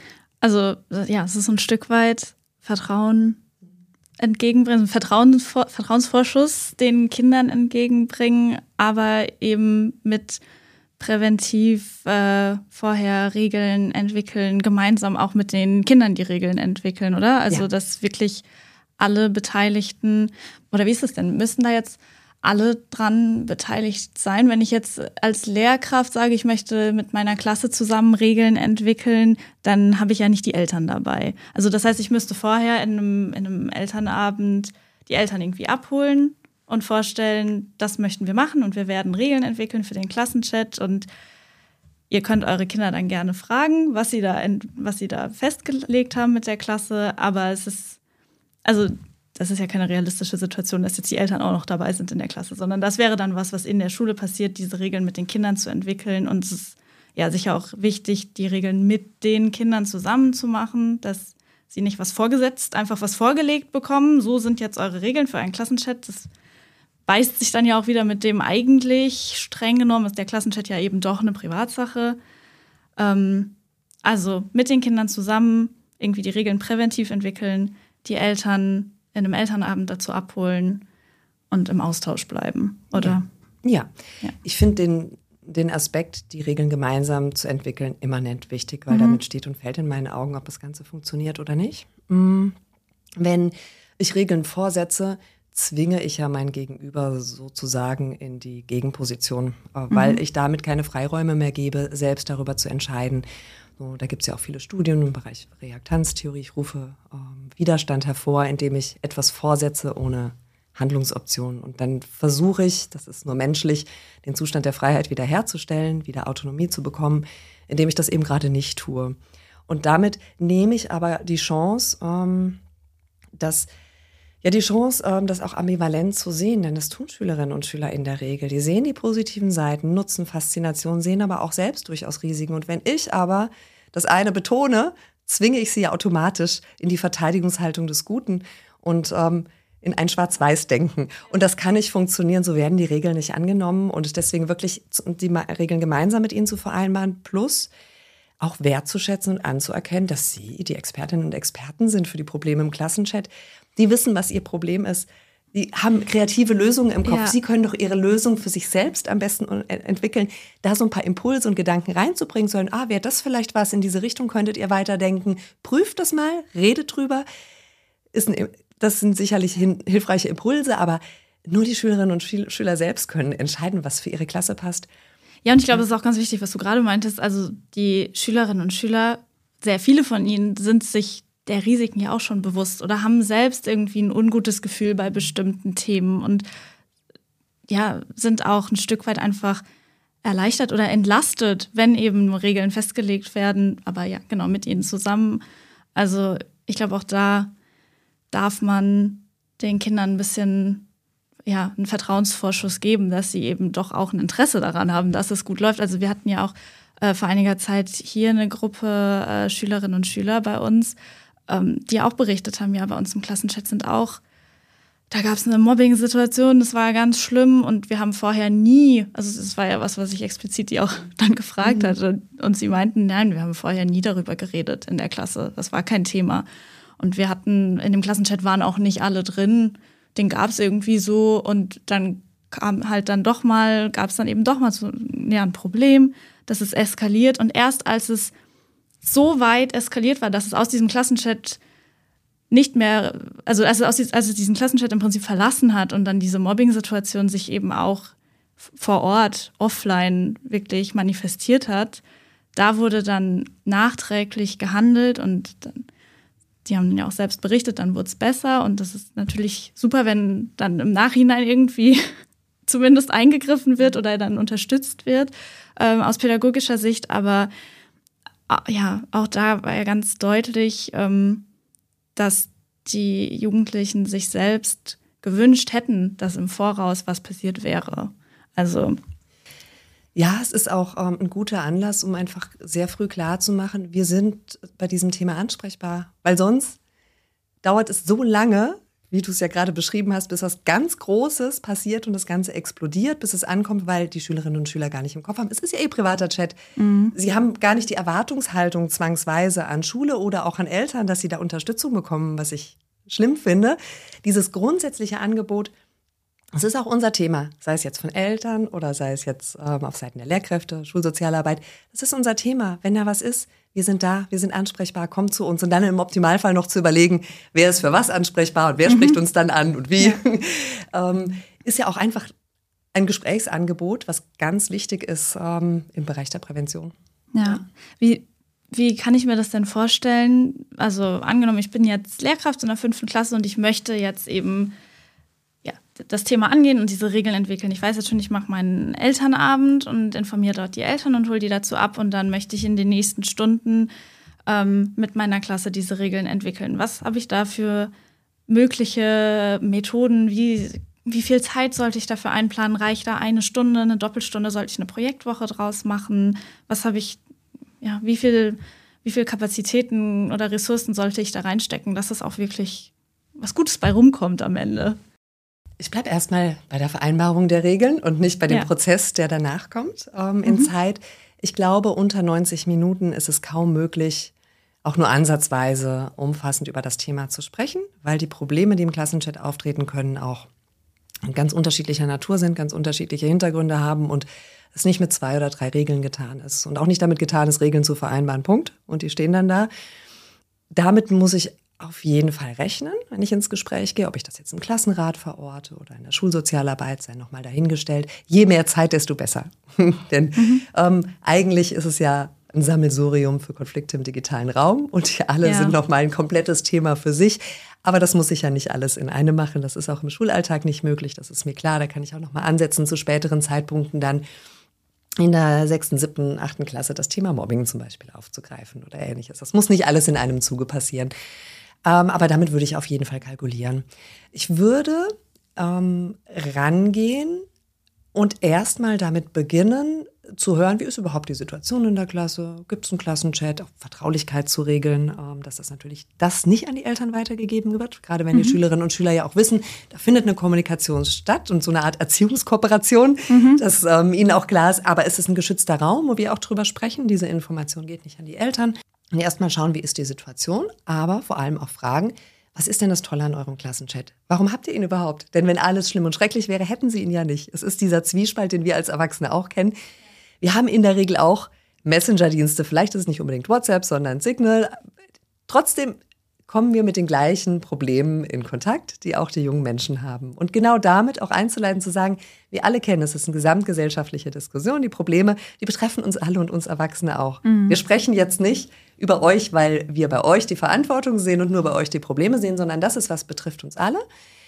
Also ja, es ist so ein Stück weit Vertrauen entgegenbringen, Vertrauen, Vertrauensvorschuss den Kindern entgegenbringen, aber eben mit präventiv äh, vorher Regeln entwickeln, gemeinsam auch mit den Kindern die Regeln entwickeln, oder? Also ja. dass wirklich alle Beteiligten, oder wie ist es denn, müssen da jetzt alle dran beteiligt sein? Wenn ich jetzt als Lehrkraft sage, ich möchte mit meiner Klasse zusammen Regeln entwickeln, dann habe ich ja nicht die Eltern dabei. Also das heißt, ich müsste vorher in einem, in einem Elternabend die Eltern irgendwie abholen und vorstellen, das möchten wir machen und wir werden Regeln entwickeln für den Klassenchat und ihr könnt eure Kinder dann gerne fragen, was sie da, was sie da festgelegt haben mit der Klasse, aber es ist, also das ist ja keine realistische Situation, dass jetzt die Eltern auch noch dabei sind in der Klasse, sondern das wäre dann was, was in der Schule passiert, diese Regeln mit den Kindern zu entwickeln. Und es ist ja sicher auch wichtig, die Regeln mit den Kindern zusammen zu machen, dass sie nicht was vorgesetzt, einfach was vorgelegt bekommen. So sind jetzt eure Regeln für einen Klassenchat. Das beißt sich dann ja auch wieder mit dem eigentlich streng genommen, ist der Klassenchat ja eben doch eine Privatsache. Ähm, also mit den Kindern zusammen irgendwie die Regeln präventiv entwickeln, die Eltern in einem Elternabend dazu abholen und im Austausch bleiben, oder? Ja, ja. Ich finde den, den Aspekt, die Regeln gemeinsam zu entwickeln, immanent wichtig, weil mhm. damit steht und fällt in meinen Augen, ob das Ganze funktioniert oder nicht. Mhm. Wenn ich Regeln vorsetze, zwinge ich ja mein Gegenüber sozusagen in die Gegenposition, weil mhm. ich damit keine Freiräume mehr gebe, selbst darüber zu entscheiden. So, da gibt es ja auch viele Studien im Bereich Reaktanztheorie. Ich rufe ähm, Widerstand hervor, indem ich etwas vorsetze ohne Handlungsoptionen. Und dann versuche ich, das ist nur menschlich, den Zustand der Freiheit wiederherzustellen, wieder Autonomie zu bekommen, indem ich das eben gerade nicht tue. Und damit nehme ich aber die Chance, ähm, dass Ja, die Chance, das auch ambivalent zu sehen, denn das tun Schülerinnen und Schüler in der Regel. Die sehen die positiven Seiten, nutzen Faszination, sehen aber auch selbst durchaus Risiken. Und wenn ich aber das eine betone, zwinge ich sie ja automatisch in die Verteidigungshaltung des Guten und ähm, in ein Schwarz-Weiß-Denken. Und das kann nicht funktionieren, so werden die Regeln nicht angenommen. Und deswegen wirklich die Regeln gemeinsam mit ihnen zu vereinbaren, plus auch wertzuschätzen und anzuerkennen, dass sie die Expertinnen und Experten sind für die Probleme im Klassenchat. Die wissen, was ihr Problem ist. Die haben kreative Lösungen im Kopf. Ja. Sie können doch ihre Lösung für sich selbst am besten entwickeln. Da so ein paar Impulse und Gedanken reinzubringen sollen. Ah, wäre das vielleicht was in diese Richtung? Könntet ihr weiterdenken? Prüft das mal, redet drüber. Ist ein, das sind sicherlich hin, hilfreiche Impulse, aber nur die Schülerinnen und Schüler selbst können entscheiden, was für ihre Klasse passt. Ja, und ich glaube, das ist auch ganz wichtig, was du gerade meintest. Also die Schülerinnen und Schüler, sehr viele von ihnen sind sich der Risiken ja auch schon bewusst oder haben selbst irgendwie ein ungutes Gefühl bei bestimmten Themen und ja, sind auch ein Stück weit einfach erleichtert oder entlastet, wenn eben nur Regeln festgelegt werden. Aber ja, genau, mit ihnen zusammen. Also ich glaube, auch da darf man den Kindern ein bisschen ja, einen Vertrauensvorschuss geben, dass sie eben doch auch ein Interesse daran haben, dass es gut läuft. Also wir hatten ja auch äh, vor einiger Zeit hier eine Gruppe äh, Schülerinnen und Schüler bei uns, ähm, die auch berichtet haben, ja, bei uns im Klassenchat sind auch, da gab es eine Mobbing-Situation, das war ganz schlimm und wir haben vorher nie, also das war ja was, was ich explizit die auch dann gefragt mhm. hatte und sie meinten, nein, wir haben vorher nie darüber geredet in der Klasse, das war kein Thema. Und wir hatten, in dem Klassenchat waren auch nicht alle drin, den gab es irgendwie so und dann kam halt dann doch mal, gab es dann eben doch mal so ja, ein Problem, dass es eskaliert und erst als es so weit eskaliert war, dass es aus diesem Klassenchat nicht mehr, also als es, aus, als es diesen Klassenchat im Prinzip verlassen hat und dann diese Mobbing-Situation sich eben auch vor Ort, offline wirklich manifestiert hat, da wurde dann nachträglich gehandelt und dann, die haben ja auch selbst berichtet, dann wurde es besser und das ist natürlich super, wenn dann im Nachhinein irgendwie zumindest eingegriffen wird oder dann unterstützt wird ähm, aus pädagogischer Sicht, aber äh, ja, auch da war ja ganz deutlich, ähm, dass die Jugendlichen sich selbst gewünscht hätten, dass im Voraus was passiert wäre. Also ja, es ist auch ähm, ein guter Anlass, um einfach sehr früh klarzumachen, wir sind bei diesem Thema ansprechbar. Weil sonst dauert es so lange, wie du es ja gerade beschrieben hast, bis was ganz Großes passiert und das Ganze explodiert, bis es ankommt, weil die Schülerinnen und Schüler gar nicht im Kopf haben. Es ist ja eh privater Chat. Mhm. Sie haben gar nicht die Erwartungshaltung zwangsweise an Schule oder auch an Eltern, dass sie da Unterstützung bekommen, was ich schlimm finde. Dieses grundsätzliche Angebot, das ist auch unser Thema, sei es jetzt von Eltern oder sei es jetzt ähm, auf Seiten der Lehrkräfte, Schulsozialarbeit. Das ist unser Thema. Wenn da was ist, wir sind da, wir sind ansprechbar, kommt zu uns. Und dann im Optimalfall noch zu überlegen, wer ist für was ansprechbar und wer mhm. spricht uns dann an und wie. Ja. ähm, ist ja auch einfach ein Gesprächsangebot, was ganz wichtig ist ähm, im Bereich der Prävention. Ja, wie... Wie kann ich mir das denn vorstellen? Also angenommen, ich bin jetzt Lehrkraft in der fünften Klasse und ich möchte jetzt eben ja, das Thema angehen und diese Regeln entwickeln. Ich weiß jetzt schon, ich mache meinen Elternabend und informiere dort die Eltern und hole die dazu ab und dann möchte ich in den nächsten Stunden ähm, mit meiner Klasse diese Regeln entwickeln. Was habe ich da für mögliche Methoden? Wie, wie viel Zeit sollte ich dafür einplanen? Reicht da eine Stunde, eine Doppelstunde? Sollte ich eine Projektwoche draus machen? Was habe ich Ja, wie viel, wie viel Kapazitäten oder Ressourcen sollte ich da reinstecken, dass es auch wirklich was Gutes bei rumkommt am Ende? Ich bleibe erstmal bei der Vereinbarung der Regeln und nicht bei dem ja. Prozess, der danach kommt ähm, in mhm. Zeit. Ich glaube, unter neunzig Minuten ist es kaum möglich, auch nur ansatzweise umfassend über das Thema zu sprechen, weil die Probleme, die im Klassenchat auftreten können, auch ganz unterschiedlicher Natur sind, ganz unterschiedliche Hintergründe haben und es nicht mit zwei oder drei Regeln getan ist und auch nicht damit getan ist, Regeln zu vereinbaren, Punkt. Und die stehen dann da. Damit muss ich auf jeden Fall rechnen, wenn ich ins Gespräch gehe, ob ich das jetzt im Klassenrat verorte oder in der Schulsozialarbeit, sei nochmal dahingestellt. Je mehr Zeit, desto besser. Denn mhm. ähm, eigentlich ist es ja ein Sammelsurium für Konflikte im digitalen Raum und die alle ja. sind nochmal ein komplettes Thema für sich. Aber das muss ich ja nicht alles in einem machen. Das ist auch im Schulalltag nicht möglich, das ist mir klar. Da kann ich auch nochmal ansetzen, zu späteren Zeitpunkten dann in der sechsten, siebten, achten Klasse das Thema Mobbing zum Beispiel aufzugreifen oder ähnliches. Das muss nicht alles in einem Zuge passieren. Ähm, aber damit würde ich auf jeden Fall kalkulieren. Ich würde ähm, rangehen und erstmal damit beginnen, zu hören, wie ist überhaupt die Situation in der Klasse? Gibt es einen Klassenchat? Auch Vertraulichkeit zu regeln, ähm, dass das natürlich das nicht an die Eltern weitergegeben wird. Gerade wenn mhm. die Schülerinnen und Schüler ja auch wissen, da findet eine Kommunikation statt und so eine Art Erziehungskooperation, mhm. dass ähm, ihnen auch klar ist, aber es ist ein geschützter Raum, wo wir auch drüber sprechen. Diese Information geht nicht an die Eltern. Und erstmal schauen, wie ist die Situation, aber vor allem auch fragen, was ist denn das Tolle an eurem Klassenchat? Warum habt ihr ihn überhaupt? Denn wenn alles schlimm und schrecklich wäre, hätten sie ihn ja nicht. Es ist dieser Zwiespalt, den wir als Erwachsene auch kennen. Wir haben in der Regel auch Messenger-Dienste. Vielleicht ist es nicht unbedingt WhatsApp, sondern Signal. Trotzdem kommen wir mit den gleichen Problemen in Kontakt, die auch die jungen Menschen haben. Und genau damit auch einzuleiten, zu sagen, wir alle kennen, es ist eine gesamtgesellschaftliche Diskussion. Die Probleme, die betreffen uns alle und uns Erwachsene auch. Mhm. Wir sprechen jetzt nicht über euch, weil wir bei euch die Verantwortung sehen und nur bei euch die Probleme sehen, sondern das ist, was betrifft uns alle.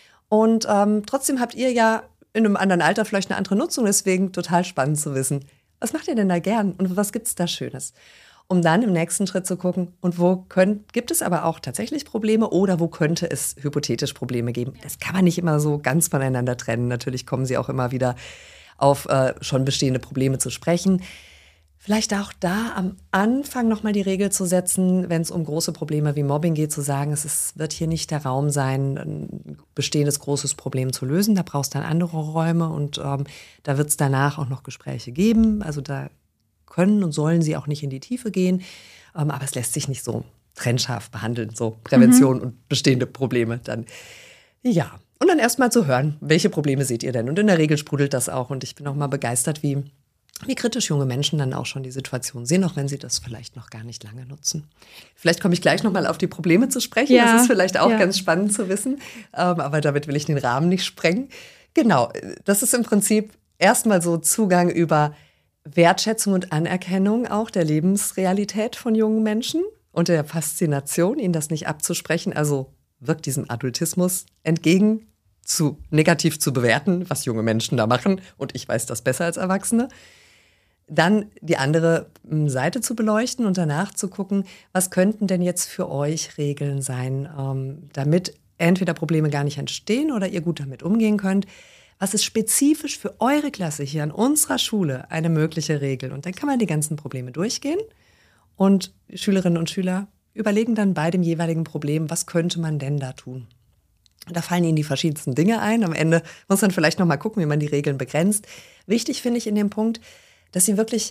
Und ähm, trotzdem habt ihr ja in einem anderen Alter vielleicht eine andere Nutzung. Deswegen total spannend zu wissen, was macht ihr denn da gern und was gibt's da Schönes? Um dann im nächsten Schritt zu gucken, und wo könnt, gibt es aber auch tatsächlich Probleme oder wo könnte es hypothetisch Probleme geben? Das kann man nicht immer so ganz voneinander trennen. Natürlich kommen sie auch immer wieder auf äh, schon bestehende Probleme zu sprechen. Vielleicht auch da am Anfang nochmal die Regel zu setzen, wenn es um große Probleme wie Mobbing geht, zu sagen, es ist, wird hier nicht der Raum sein, ein bestehendes großes Problem zu lösen. Da brauchst du dann andere Räume und ähm, da wird es danach auch noch Gespräche geben. Also da können und sollen sie auch nicht in die Tiefe gehen, ähm, aber es lässt sich nicht so trennscharf behandeln, so Prävention mhm. und bestehende Probleme dann. Ja, und dann erstmal zu hören, welche Probleme seht ihr denn? Und in der Regel sprudelt das auch und ich bin auch mal begeistert, wie, wie kritisch junge Menschen dann auch schon die Situation sehen, auch wenn sie das vielleicht noch gar nicht lange nutzen. Vielleicht komme ich gleich nochmal auf die Probleme zu sprechen, ja, das ist vielleicht auch ja. ganz spannend zu wissen, ähm, aber damit will ich den Rahmen nicht sprengen. Genau, das ist im Prinzip erstmal so Zugang über Wertschätzung und Anerkennung auch der Lebensrealität von jungen Menschen und der Faszination, ihnen das nicht abzusprechen, also wirkt diesem Adultismus entgegen, zu negativ zu bewerten, was junge Menschen da machen und ich weiß das besser als Erwachsene. Dann die andere Seite zu beleuchten und danach zu gucken, was könnten denn jetzt für euch Regeln sein, ähm, damit entweder Probleme gar nicht entstehen oder ihr gut damit umgehen könnt. Was ist spezifisch für eure Klasse hier an unserer Schule eine mögliche Regel? Und dann kann man die ganzen Probleme durchgehen und Schülerinnen und Schüler überlegen dann bei dem jeweiligen Problem, was könnte man denn da tun? Und da fallen ihnen die verschiedensten Dinge ein. Am Ende muss man vielleicht noch mal gucken, wie man die Regeln begrenzt. Wichtig finde ich in dem Punkt, dass sie wirklich,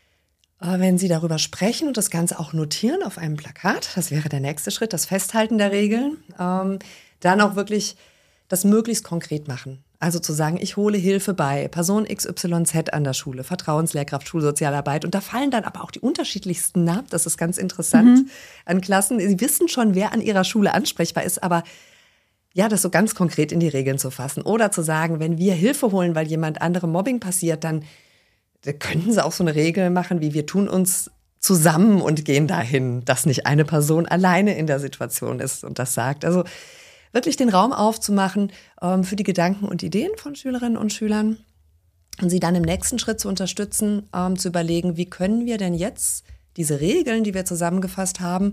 wenn sie darüber sprechen und das Ganze auch notieren auf einem Plakat, das wäre der nächste Schritt, das Festhalten der Regeln, ähm, dann auch wirklich das möglichst konkret machen. Also zu sagen, ich hole Hilfe bei Person X Y Z an der Schule, Vertrauenslehrkraft, Schulsozialarbeit. Und da fallen dann aber auch die unterschiedlichsten Namen, das ist ganz interessant, mhm. an Klassen. Sie wissen schon, wer an ihrer Schule ansprechbar ist, aber ja, das so ganz konkret in die Regeln zu fassen. Oder zu sagen, wenn wir Hilfe holen, weil jemand anderem Mobbing passiert, dann könnten sie auch so eine Regel machen, wie wir tun uns zusammen und gehen dahin, dass nicht eine Person alleine in der Situation ist und das sagt. Also wirklich den Raum aufzumachen ähm, für die Gedanken und Ideen von Schülerinnen und Schülern und sie dann im nächsten Schritt zu unterstützen, ähm, zu überlegen, wie können wir denn jetzt diese Regeln, die wir zusammengefasst haben,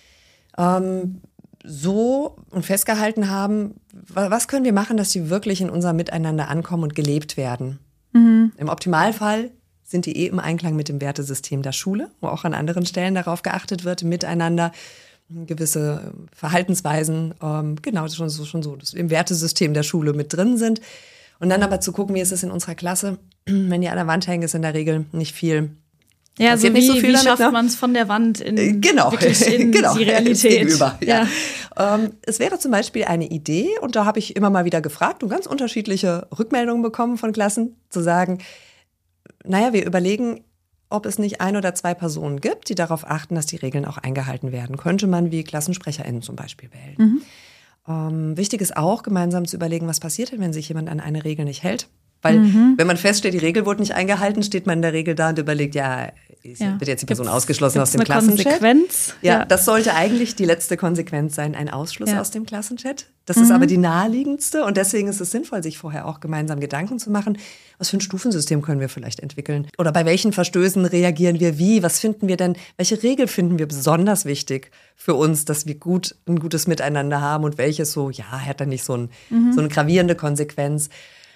ähm, so und festgehalten haben, was können wir machen, dass die wirklich in unser Miteinander ankommen und gelebt werden. Mhm. Im Optimalfall sind die eh im Einklang mit dem Wertesystem der Schule, wo auch an anderen Stellen darauf geachtet wird, miteinander gewisse Verhaltensweisen, ähm, genau, schon so, schon so, dass im Wertesystem der Schule mit drin sind. Und dann aber zu gucken, wie ist es in unserer Klasse, wenn die an der Wand hängen, ist in der Regel nicht viel. Ja, so wie, nicht so viel wie damit, schafft ne? man es von der Wand in, genau. wirklich in genau. die Realität. Gegenüber, ja. Ja. Ähm, es wäre zum Beispiel eine Idee, und da habe ich immer mal wieder gefragt und ganz unterschiedliche Rückmeldungen bekommen von Klassen, zu sagen, naja, wir überlegen, ob es nicht ein oder zwei Personen gibt, die darauf achten, dass die Regeln auch eingehalten werden. Könnte man wie KlassensprecherInnen zum Beispiel wählen. Mhm. Ähm, wichtig ist auch, gemeinsam zu überlegen, was passiert denn, wenn sich jemand an eine Regel nicht hält. Weil mhm. wenn man feststellt, die Regel wurde nicht eingehalten, steht man in der Regel da und überlegt, ja, ja. wird jetzt die Person gibt's, ausgeschlossen aus dem eine Klassenchat? Konsequenz? Ja, ja, das sollte eigentlich die letzte Konsequenz sein, ein Ausschluss ja. aus dem Klassenchat. Das mhm. ist aber die naheliegendste und deswegen ist es sinnvoll, sich vorher auch gemeinsam Gedanken zu machen, was für ein Stufensystem können wir vielleicht entwickeln? Oder bei welchen Verstößen reagieren wir wie? Was finden wir denn, welche Regel finden wir besonders wichtig für uns, dass wir gut ein gutes Miteinander haben und welches so, ja, hat dann nicht so, ein, mhm. so eine gravierende Konsequenz.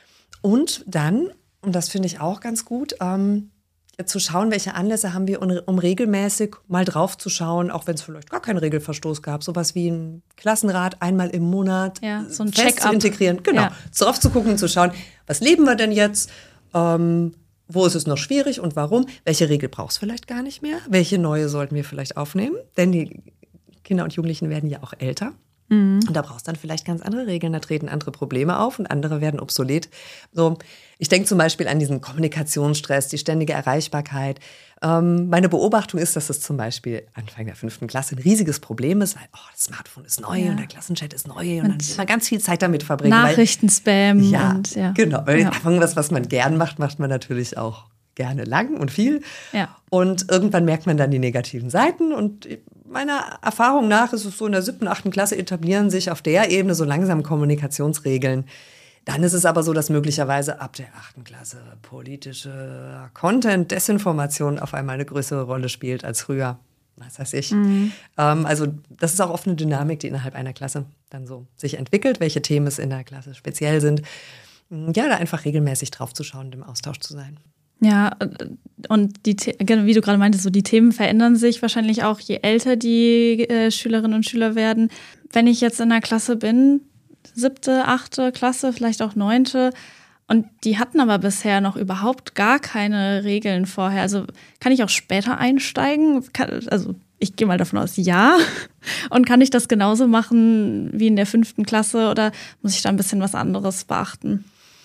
Und dann, und das finde ich auch ganz gut, ähm, zu schauen, welche Anlässe haben wir, um regelmäßig mal drauf zu schauen, auch wenn es vielleicht gar keinen Regelverstoß gab, sowas wie ein Klassenrat einmal im Monat ja, so ein fest zu integrieren. Genau, ja. drauf zu gucken, zu schauen, was leben wir denn jetzt, ähm, wo ist es noch schwierig und warum, welche Regel braucht es vielleicht gar nicht mehr, welche neue sollten wir vielleicht aufnehmen, denn die Kinder und Jugendlichen werden ja auch älter. Mhm. Und da brauchst du dann vielleicht ganz andere Regeln, da treten andere Probleme auf und andere werden obsolet. So, ich denke zum Beispiel an diesen Kommunikationsstress, die ständige Erreichbarkeit. Ähm, meine Beobachtung ist, dass es zum Beispiel Anfang der fünften Klasse ein riesiges Problem ist, weil oh, das Smartphone ist neu ja. und der Klassenchat ist neu und, und dann will man ganz viel Zeit damit verbringen. Nachrichtenspam. Ja, und, ja, genau. Weil ja. irgendwas, was man gern macht, macht man natürlich auch gerne lang und viel. Ja. Und irgendwann merkt man dann die negativen Seiten. Und meiner Erfahrung nach ist es so, in der siebten, achten Klasse etablieren sich auf der Ebene so langsam Kommunikationsregeln. Dann ist es aber so, dass möglicherweise ab der achten Klasse politische Content, Desinformation auf einmal eine größere Rolle spielt als früher. Was weiß ich. Mhm. Ähm, also das ist auch oft eine Dynamik, die innerhalb einer Klasse dann so sich entwickelt, welche Themen es in der Klasse speziell sind. Ja, da einfach regelmäßig drauf zu schauen und im Austausch zu sein. Ja, und die, wie du gerade meintest, so die Themen verändern sich wahrscheinlich auch, je älter die äh, Schülerinnen und Schüler werden. Wenn ich jetzt in der Klasse bin, siebte, achte Klasse, vielleicht auch neunte, und die hatten aber bisher noch überhaupt gar keine Regeln vorher. Also kann ich auch später einsteigen? Kann, also ich gehe mal davon aus, ja. Und kann ich das genauso machen wie in der fünften Klasse oder muss ich da ein bisschen was anderes beachten?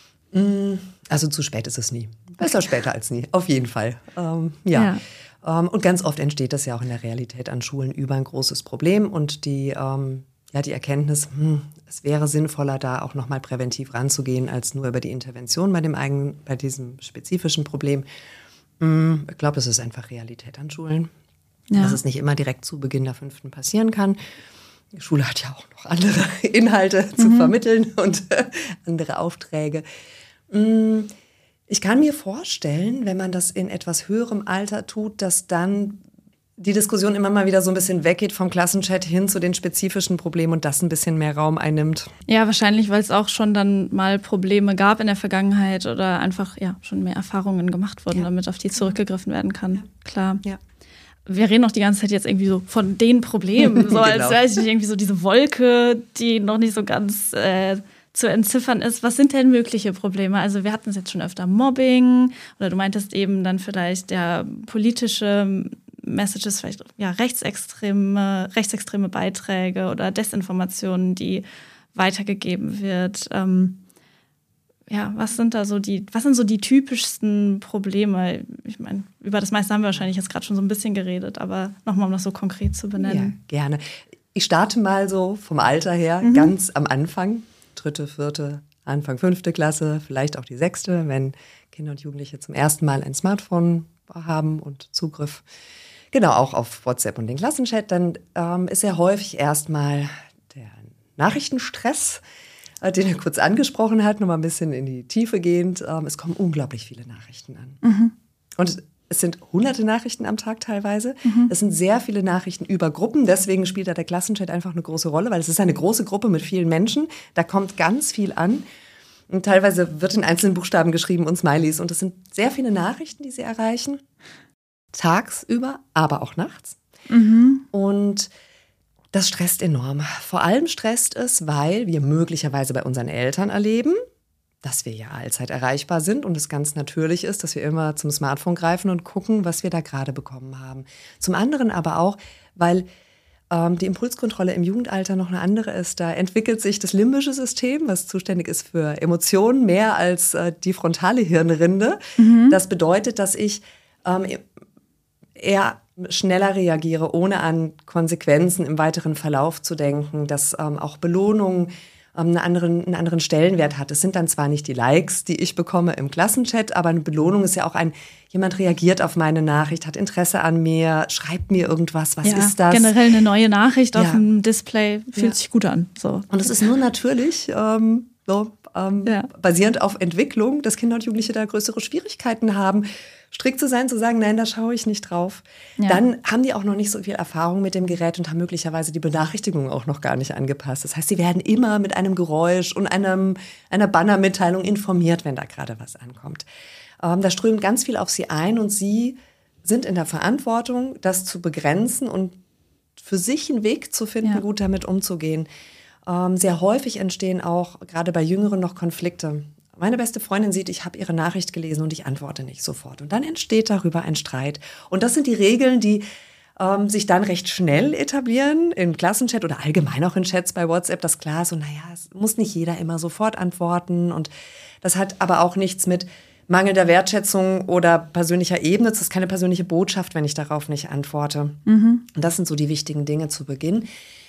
Also zu spät ist es nie. Besser später als nie, auf jeden Fall. Ähm, ja. ja. Ähm, und ganz oft entsteht das ja auch in der Realität an Schulen über ein großes Problem und die, ähm, ja, die Erkenntnis, hm, es wäre sinnvoller, da auch nochmal präventiv ranzugehen, als nur über die Intervention bei dem eigenen, bei diesem spezifischen Problem. Hm, ich glaube, das ist einfach Realität an Schulen. Ja. Dass es nicht immer direkt zu Beginn der fünften passieren kann. Die Schule hat ja auch noch andere Inhalte mhm. zu vermitteln und äh, andere Aufträge. Ich kann mir vorstellen, wenn man das in etwas höherem Alter tut, dass dann die Diskussion immer mal wieder so ein bisschen weggeht vom Klassenchat hin zu den spezifischen Problemen und das ein bisschen mehr Raum einnimmt. Ja, wahrscheinlich, weil es auch schon dann mal Probleme gab in der Vergangenheit oder einfach ja schon mehr Erfahrungen gemacht wurden, ja. damit auf die zurückgegriffen werden kann. Ja. Klar. Ja. Wir reden auch die ganze Zeit jetzt irgendwie so von den Problemen, so genau. als wäre es nicht irgendwie so diese Wolke, die noch nicht so ganz äh, zu entziffern ist. Was sind denn mögliche Probleme? Also wir hatten es jetzt schon öfter Mobbing oder du meintest eben dann vielleicht ja politische Messages, vielleicht ja rechtsextreme, rechtsextreme Beiträge oder Desinformationen, die weitergegeben wird. Ähm, Ja, was sind da so die, was sind so die typischsten Probleme? Ich meine, über das meiste haben wir wahrscheinlich jetzt gerade schon so ein bisschen geredet, aber nochmal, um das so konkret zu benennen. Ja, gerne. Ich starte mal so vom Alter her, mhm. ganz am Anfang, dritte, vierte, Anfang fünfte Klasse, vielleicht auch die sechste, wenn Kinder und Jugendliche zum ersten Mal ein Smartphone haben und Zugriff, genau, auch auf WhatsApp und den Klassenchat, dann ähm, ist ja häufig erstmal der Nachrichtenstress, den er kurz angesprochen hat, nochmal ein bisschen in die Tiefe gehend. Ähm, es kommen unglaublich viele Nachrichten an. Mhm. Und es sind hunderte Nachrichten am Tag teilweise. Mhm. Es sind sehr viele Nachrichten über Gruppen. Deswegen spielt da der Klassenchat einfach eine große Rolle, weil es ist eine große Gruppe mit vielen Menschen. Da kommt ganz viel an. Und teilweise wird in einzelnen Buchstaben geschrieben und Smileys. Und es sind sehr viele Nachrichten, die sie erreichen. Tagsüber, aber auch nachts. Mhm. Und das stresst enorm. Vor allem stresst es, weil wir möglicherweise bei unseren Eltern erleben, dass wir ja allzeit erreichbar sind und es ganz natürlich ist, dass wir immer zum Smartphone greifen und gucken, was wir da gerade bekommen haben. Zum anderen aber auch, weil ähm, die Impulskontrolle im Jugendalter noch eine andere ist. Da entwickelt sich das limbische System, was zuständig ist für Emotionen, mehr als äh, die frontale Hirnrinde. Mhm. Das bedeutet, dass ich ähm, eher schneller reagiere, ohne an Konsequenzen im weiteren Verlauf zu denken, dass ähm, auch Belohnung ähm, einen, anderen, einen anderen Stellenwert hat. Es sind dann zwar nicht die Likes, die ich bekomme im Klassenchat, aber eine Belohnung ist ja auch ein, jemand reagiert auf meine Nachricht, hat Interesse an mir, schreibt mir irgendwas, was ja, ist das? Generell eine neue Nachricht ja. auf dem Display fühlt ja. sich gut an. So. Und es ist nur natürlich ähm, so, ähm, ja. basierend auf Entwicklung, dass Kinder und Jugendliche da größere Schwierigkeiten haben, strikt zu sein, zu sagen, nein, da schaue ich nicht drauf. Ja. Dann haben die auch noch nicht so viel Erfahrung mit dem Gerät und haben möglicherweise die Benachrichtigungen auch noch gar nicht angepasst. Das heißt, sie werden immer mit einem Geräusch und einem, einer Bannermitteilung informiert, wenn da gerade was ankommt. Ähm, da strömt ganz viel auf sie ein und sie sind in der Verantwortung, das zu begrenzen und für sich einen Weg zu finden, ja. gut damit umzugehen. Ähm, sehr häufig entstehen auch gerade bei Jüngeren noch Konflikte. Meine beste Freundin sieht, ich habe ihre Nachricht gelesen und ich antworte nicht sofort. Und dann entsteht darüber ein Streit. Und das sind die Regeln, die ähm, sich dann recht schnell etablieren, im Klassenchat oder allgemein auch in Chats bei WhatsApp. Das klar ist, so, naja, es muss nicht jeder immer sofort antworten. Und das hat aber auch nichts mit mangelnder Wertschätzung oder persönlicher Ebene. Das ist keine persönliche Botschaft, wenn ich darauf nicht antworte. Mhm. Und das sind so die wichtigen Dinge zu Beginn.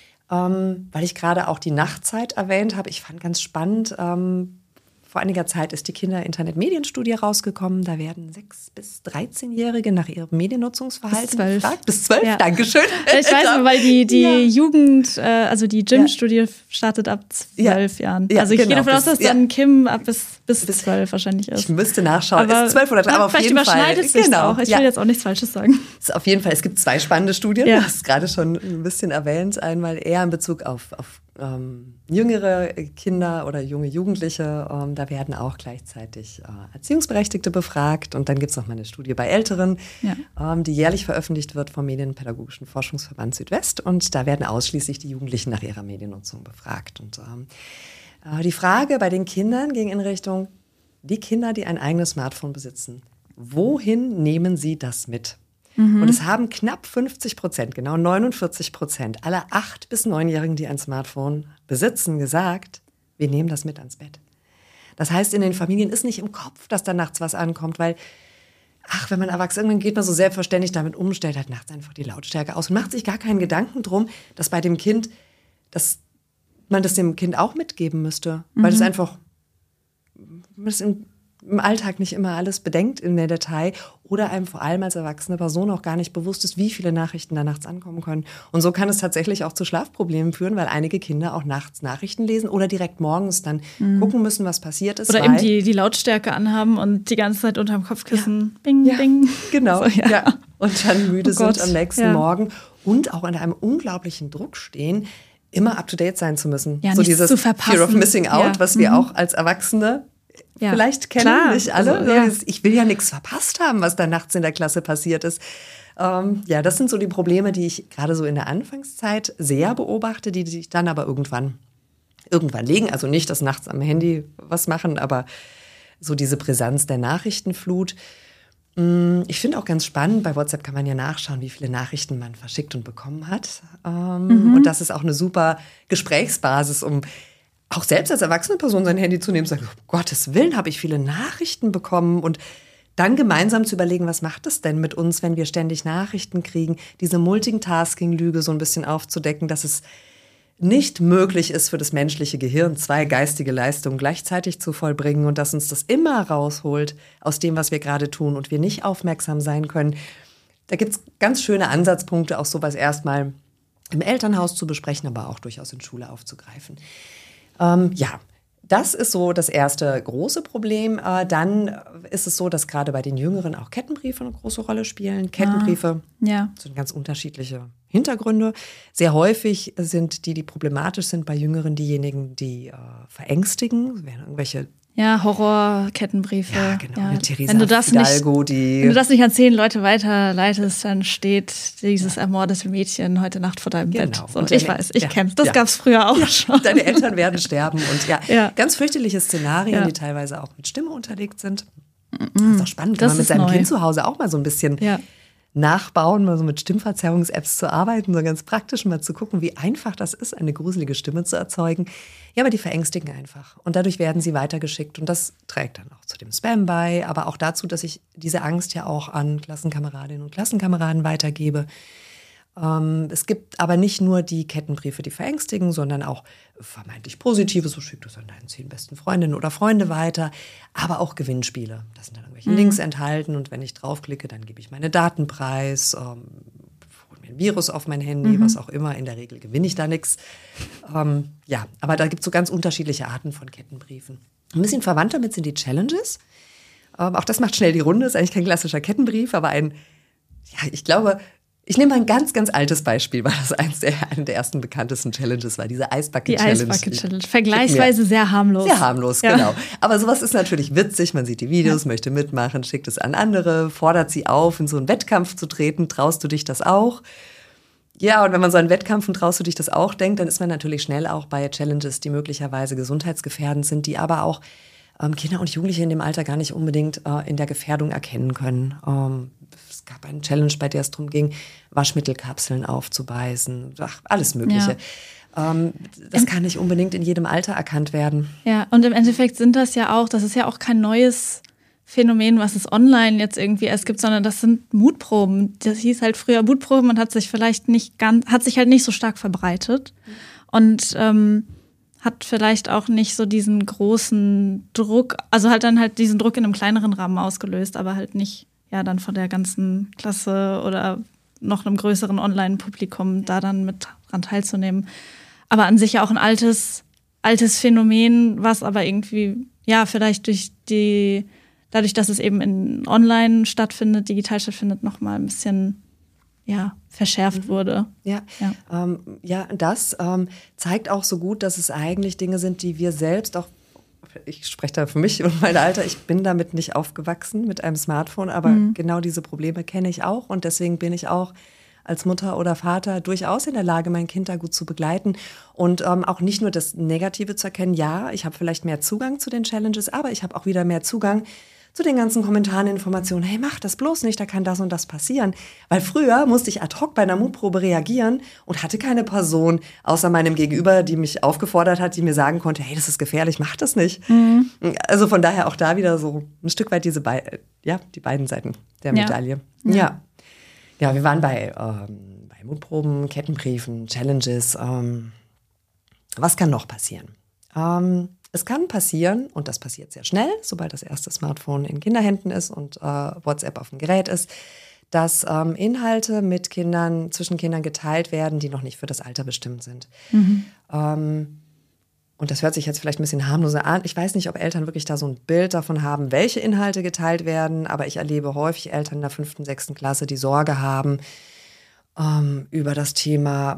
Ähm, weil ich gerade auch die Nachtzeit erwähnt habe. Ich fand ganz spannend, ähm, vor einiger Zeit ist die Kinder-Internet-Medienstudie rausgekommen. Da werden sechs- bis dreizehnjährige nach ihrem Mediennutzungsverhalten bis zwölf. gefragt. Bis zwölf, ja. Dankeschön. Ich weiß nur, weil die, die ja. Jugend, also die Gym-Studie ja. startet ab zwölf ja. Jahren. Ja, also ich genau. gehe davon aus, dass ja. dann Kim ab bis, bis, bis zwölf wahrscheinlich ist. Ich müsste nachschauen, aber ist zwölf oder drei, aber auf jeden Fall. Vielleicht überschneidet es sich genau. auch. Ich ja. will jetzt auch nichts Falsches sagen. Es ist auf jeden Fall, es gibt zwei spannende Studien. Ja. Du hast es gerade schon ein bisschen erwähnt. Einmal eher in Bezug auf, auf ähm, jüngere Kinder oder junge Jugendliche. Ähm, da werden auch gleichzeitig äh, Erziehungsberechtigte befragt. Und dann gibt es noch mal eine Studie bei Älteren, ja. ähm, die jährlich veröffentlicht wird vom Medienpädagogischen Forschungsverband Südwest. Und da werden ausschließlich die Jugendlichen nach ihrer Mediennutzung befragt. Und ähm, äh, die Frage bei den Kindern ging in Richtung, die Kinder, die ein eigenes Smartphone besitzen, wohin nehmen sie das mit? Mhm. Und es haben knapp fünfzig Prozent, genau neunundvierzig Prozent aller acht- bis neunjährigen, die ein Smartphone besitzen, gesagt, wir nehmen das mit ans Bett. Das heißt, in den Familien ist nicht im Kopf, dass da nachts was ankommt, weil, ach, wenn man erwachsen ist, irgendwann geht man so selbstverständlich damit um, stellt halt nachts einfach die Lautstärke aus und macht sich gar keinen Gedanken drum, dass bei dem Kind, dass man das dem Kind auch mitgeben müsste, mhm. weil das einfach, das im, im Alltag nicht immer alles bedenkt in der Detail oder einem vor allem als erwachsene Person auch gar nicht bewusst ist, wie viele Nachrichten da nachts ankommen können. Und so kann es tatsächlich auch zu Schlafproblemen führen, weil einige Kinder auch nachts Nachrichten lesen oder direkt morgens dann mhm. gucken müssen, was passiert ist. Oder eben die, die Lautstärke anhaben und die ganze Zeit unterm Kopfkissen ja. bing, ja. bing. Genau, so, ja. ja. Und dann müde oh sind am nächsten ja. Morgen und auch unter einem unglaublichen Druck stehen, immer up-to-date sein zu müssen. Ja, so dieses zu verpassen. Fear of Missing Out, ja. was wir mhm. auch als Erwachsene ja. vielleicht kennen, Klar. nicht alle. Also, ja. Ich will ja nichts verpasst haben, was da nachts in der Klasse passiert ist. Ähm, ja, das sind so die Probleme, die ich gerade so in der Anfangszeit sehr beobachte, die sich dann aber irgendwann, irgendwann legen. Also nicht das nachts am Handy was machen, aber so diese Brisanz der Nachrichtenflut. Ich finde auch ganz spannend, bei WhatsApp kann man ja nachschauen, wie viele Nachrichten man verschickt und bekommen hat. Ähm, mhm. Und das ist auch eine super Gesprächsbasis, um auch selbst als erwachsene Person sein Handy zu nehmen und zu sagen, um Gottes Willen, habe ich viele Nachrichten bekommen. Und dann gemeinsam zu überlegen, was macht es denn mit uns, wenn wir ständig Nachrichten kriegen, diese Multitasking-Lüge so ein bisschen aufzudecken, dass es nicht möglich ist für das menschliche Gehirn, zwei geistige Leistungen gleichzeitig zu vollbringen und dass uns das immer rausholt aus dem, was wir gerade tun und wir nicht aufmerksam sein können. Da gibt es ganz schöne Ansatzpunkte, auch sowas erstmal im Elternhaus zu besprechen, aber auch durchaus in Schule aufzugreifen. Ähm, ja, das ist so das erste große Problem. Äh, dann ist es so, dass gerade bei den Jüngeren auch Kettenbriefe eine große Rolle spielen. Kettenbriefe ah, ja. sind ganz unterschiedliche Hintergründe. Sehr häufig sind die, die problematisch sind bei Jüngeren, diejenigen, die äh, verängstigen, wären irgendwelche Ja, Horror-Kettenbriefe. Ja, genau. Ja. Eine Theresa Wenn du das Fidalgo, nicht, die wenn du das nicht an zehn Leute weiterleitest, dann steht dieses ermordete Mädchen heute Nacht vor deinem Genau. Bett. So, Und ich deine, weiß, ich ja, kenn's. Das ja. gab's früher auch ja, schon. Deine Eltern werden sterben und ja, ja. ganz fürchterliche Szenarien, ja. die teilweise auch mit Stimme unterlegt sind. Mhm. Das ist auch spannend, wenn Das man mit ist seinem neu. Kind zu Hause auch mal so ein bisschen Ja. nachbauen, mal so mit Stimmverzerrungs-Apps zu arbeiten, so ganz praktisch mal zu gucken, wie einfach das ist, eine gruselige Stimme zu erzeugen. Ja, aber die verängstigen einfach. Und dadurch werden sie weitergeschickt. Und das trägt dann auch zu dem Spam bei, aber auch dazu, dass ich diese Angst ja auch an Klassenkameradinnen und Klassenkameraden weitergebe. Ähm, es gibt aber nicht nur die Kettenbriefe, die verängstigen, sondern auch vermeintlich positive, so schick das an deinen zehn besten Freundinnen oder Freunde weiter, aber auch Gewinnspiele. Da sind dann irgendwelche mhm. Links enthalten und wenn ich draufklicke, dann gebe ich meine Daten preis, ähm, hole mir ein Virus auf mein Handy, mhm. was auch immer. In der Regel gewinne ich da nichts. Ähm, ja, aber da gibt es so ganz unterschiedliche Arten von Kettenbriefen. Ein bisschen verwandt damit sind die Challenges. Ähm, auch das macht schnell die Runde, ist eigentlich kein klassischer Kettenbrief, aber ein, ja, ich glaube, ich nehme mal ein ganz, ganz altes Beispiel, weil das eins der, eine der ersten bekanntesten Challenges war, diese Eisbucket-Challenge. Die Eisbucket-Challenge, vergleichsweise sehr harmlos. Sehr harmlos, ja. genau. Aber sowas ist natürlich witzig, man sieht die Videos, ja. möchte mitmachen, schickt es an andere, fordert sie auf, in so einen Wettkampf zu treten, traust du dich das auch? Ja, und wenn man so einen Wettkampf und traust du dich das auch denkt, dann ist man natürlich schnell auch bei Challenges, die möglicherweise gesundheitsgefährdend sind, die aber auch ähm, Kinder und Jugendliche in dem Alter gar nicht unbedingt äh, in der Gefährdung erkennen können. Ähm, Es gab eine Challenge, bei der es darum ging, Waschmittelkapseln aufzubeißen, ach, alles Mögliche. Ja. Ähm, das kann nicht unbedingt in jedem Alter erkannt werden. Ja, und im Endeffekt sind das ja auch, das ist ja auch kein neues Phänomen, was es online jetzt irgendwie erst gibt, sondern das sind Mutproben. Das hieß halt früher Mutproben und hat sich vielleicht nicht ganz, hat sich halt nicht so stark verbreitet und ähm, hat vielleicht auch nicht so diesen großen Druck, also halt dann halt diesen Druck in einem kleineren Rahmen ausgelöst, aber halt nicht ja dann von der ganzen Klasse oder noch einem größeren Online-Publikum da dann mit dran teilzunehmen. Aber an sich ja auch ein altes, altes Phänomen, was aber irgendwie, ja, vielleicht durch die, dadurch, dass es eben in Online stattfindet, digital stattfindet, nochmal ein bisschen, ja, verschärft wurde. Ja, ja. Ähm, ja das ähm, zeigt auch so gut, dass es eigentlich Dinge sind, die wir selbst auch ich spreche da für mich und mein Alter, ich bin damit nicht aufgewachsen mit einem Smartphone, aber mhm. genau diese Probleme kenne ich auch und deswegen bin ich auch als Mutter oder Vater durchaus in der Lage, mein Kind da gut zu begleiten und ähm, auch nicht nur das Negative zu erkennen, ja, ich habe vielleicht mehr Zugang zu den Challenges, aber ich habe auch wieder mehr Zugang zu den ganzen Kommentaren, Informationen, hey, mach das bloß nicht, da kann das und das passieren. Weil früher musste ich ad hoc bei einer Mutprobe reagieren und hatte keine Person außer meinem Gegenüber, die mich aufgefordert hat, die mir sagen konnte, hey, das ist gefährlich, mach das nicht. Mhm. Also von daher auch da wieder so ein Stück weit diese Be- ja, die beiden Seiten der Ja. Medaille. Ja. ja. Ja, wir waren bei, ähm, bei Mutproben, Kettenbriefen, Challenges. Ähm, was kann noch passieren? Ähm, es kann passieren, und das passiert sehr schnell, sobald das erste Smartphone in Kinderhänden ist und äh, WhatsApp auf dem Gerät ist, dass ähm, Inhalte mit Kindern, zwischen Kindern geteilt werden, die noch nicht für das Alter bestimmt sind. Mhm. Ähm, und das hört sich jetzt vielleicht ein bisschen harmloser an. Ich weiß nicht, ob Eltern wirklich da so ein Bild davon haben, welche Inhalte geteilt werden, aber ich erlebe häufig Eltern in der fünften, sechsten Klasse, die Sorge haben, ähm, über das Thema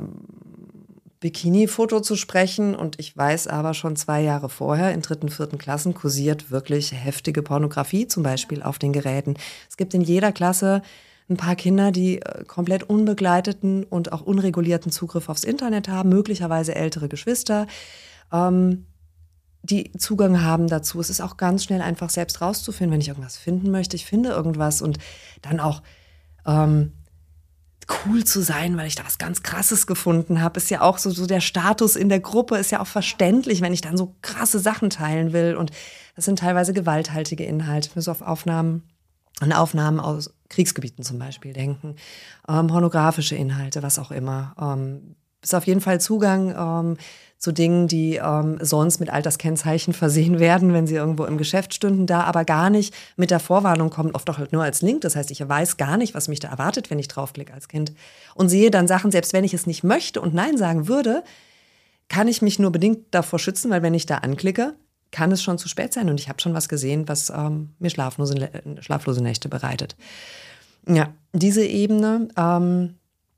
Bikini-Foto zu sprechen. Und ich weiß aber schon zwei Jahre vorher, in dritten, vierten Klassen kursiert wirklich heftige Pornografie, zum Beispiel auf den Geräten. Es gibt in jeder Klasse ein paar Kinder, die äh, komplett unbegleiteten und auch unregulierten Zugriff aufs Internet haben, möglicherweise ältere Geschwister, ähm, die Zugang haben dazu. Es ist auch ganz schnell einfach selbst rauszufinden, wenn ich irgendwas finden möchte. Ich finde irgendwas und dann auch ähm, cool zu sein, weil ich da was ganz Krasses gefunden habe. Ist ja auch so, so der Status in der Gruppe, ist ja auch verständlich, wenn ich dann so krasse Sachen teilen will. Und das sind teilweise gewalthaltige Inhalte. Für so auf Aufnahmen, an Aufnahmen aus Kriegsgebieten zum Beispiel denken. Ähm, pornografische Inhalte, was auch immer. Ähm, ist auf jeden Fall Zugang ähm, zu Dingen, die ähm, sonst mit Alterskennzeichen versehen werden, wenn sie irgendwo im Geschäft stünden, da aber gar nicht mit der Vorwarnung kommen, oft auch halt nur als Link. Das heißt, ich weiß gar nicht, was mich da erwartet, wenn ich draufklicke als Kind. Und sehe dann Sachen, selbst wenn ich es nicht möchte und Nein sagen würde, kann ich mich nur bedingt davor schützen, weil wenn ich da anklicke, kann es schon zu spät sein und ich habe schon was gesehen, was ähm, mir schlaflose, schlaflose Nächte bereitet. Ja, diese Ebene. Ähm,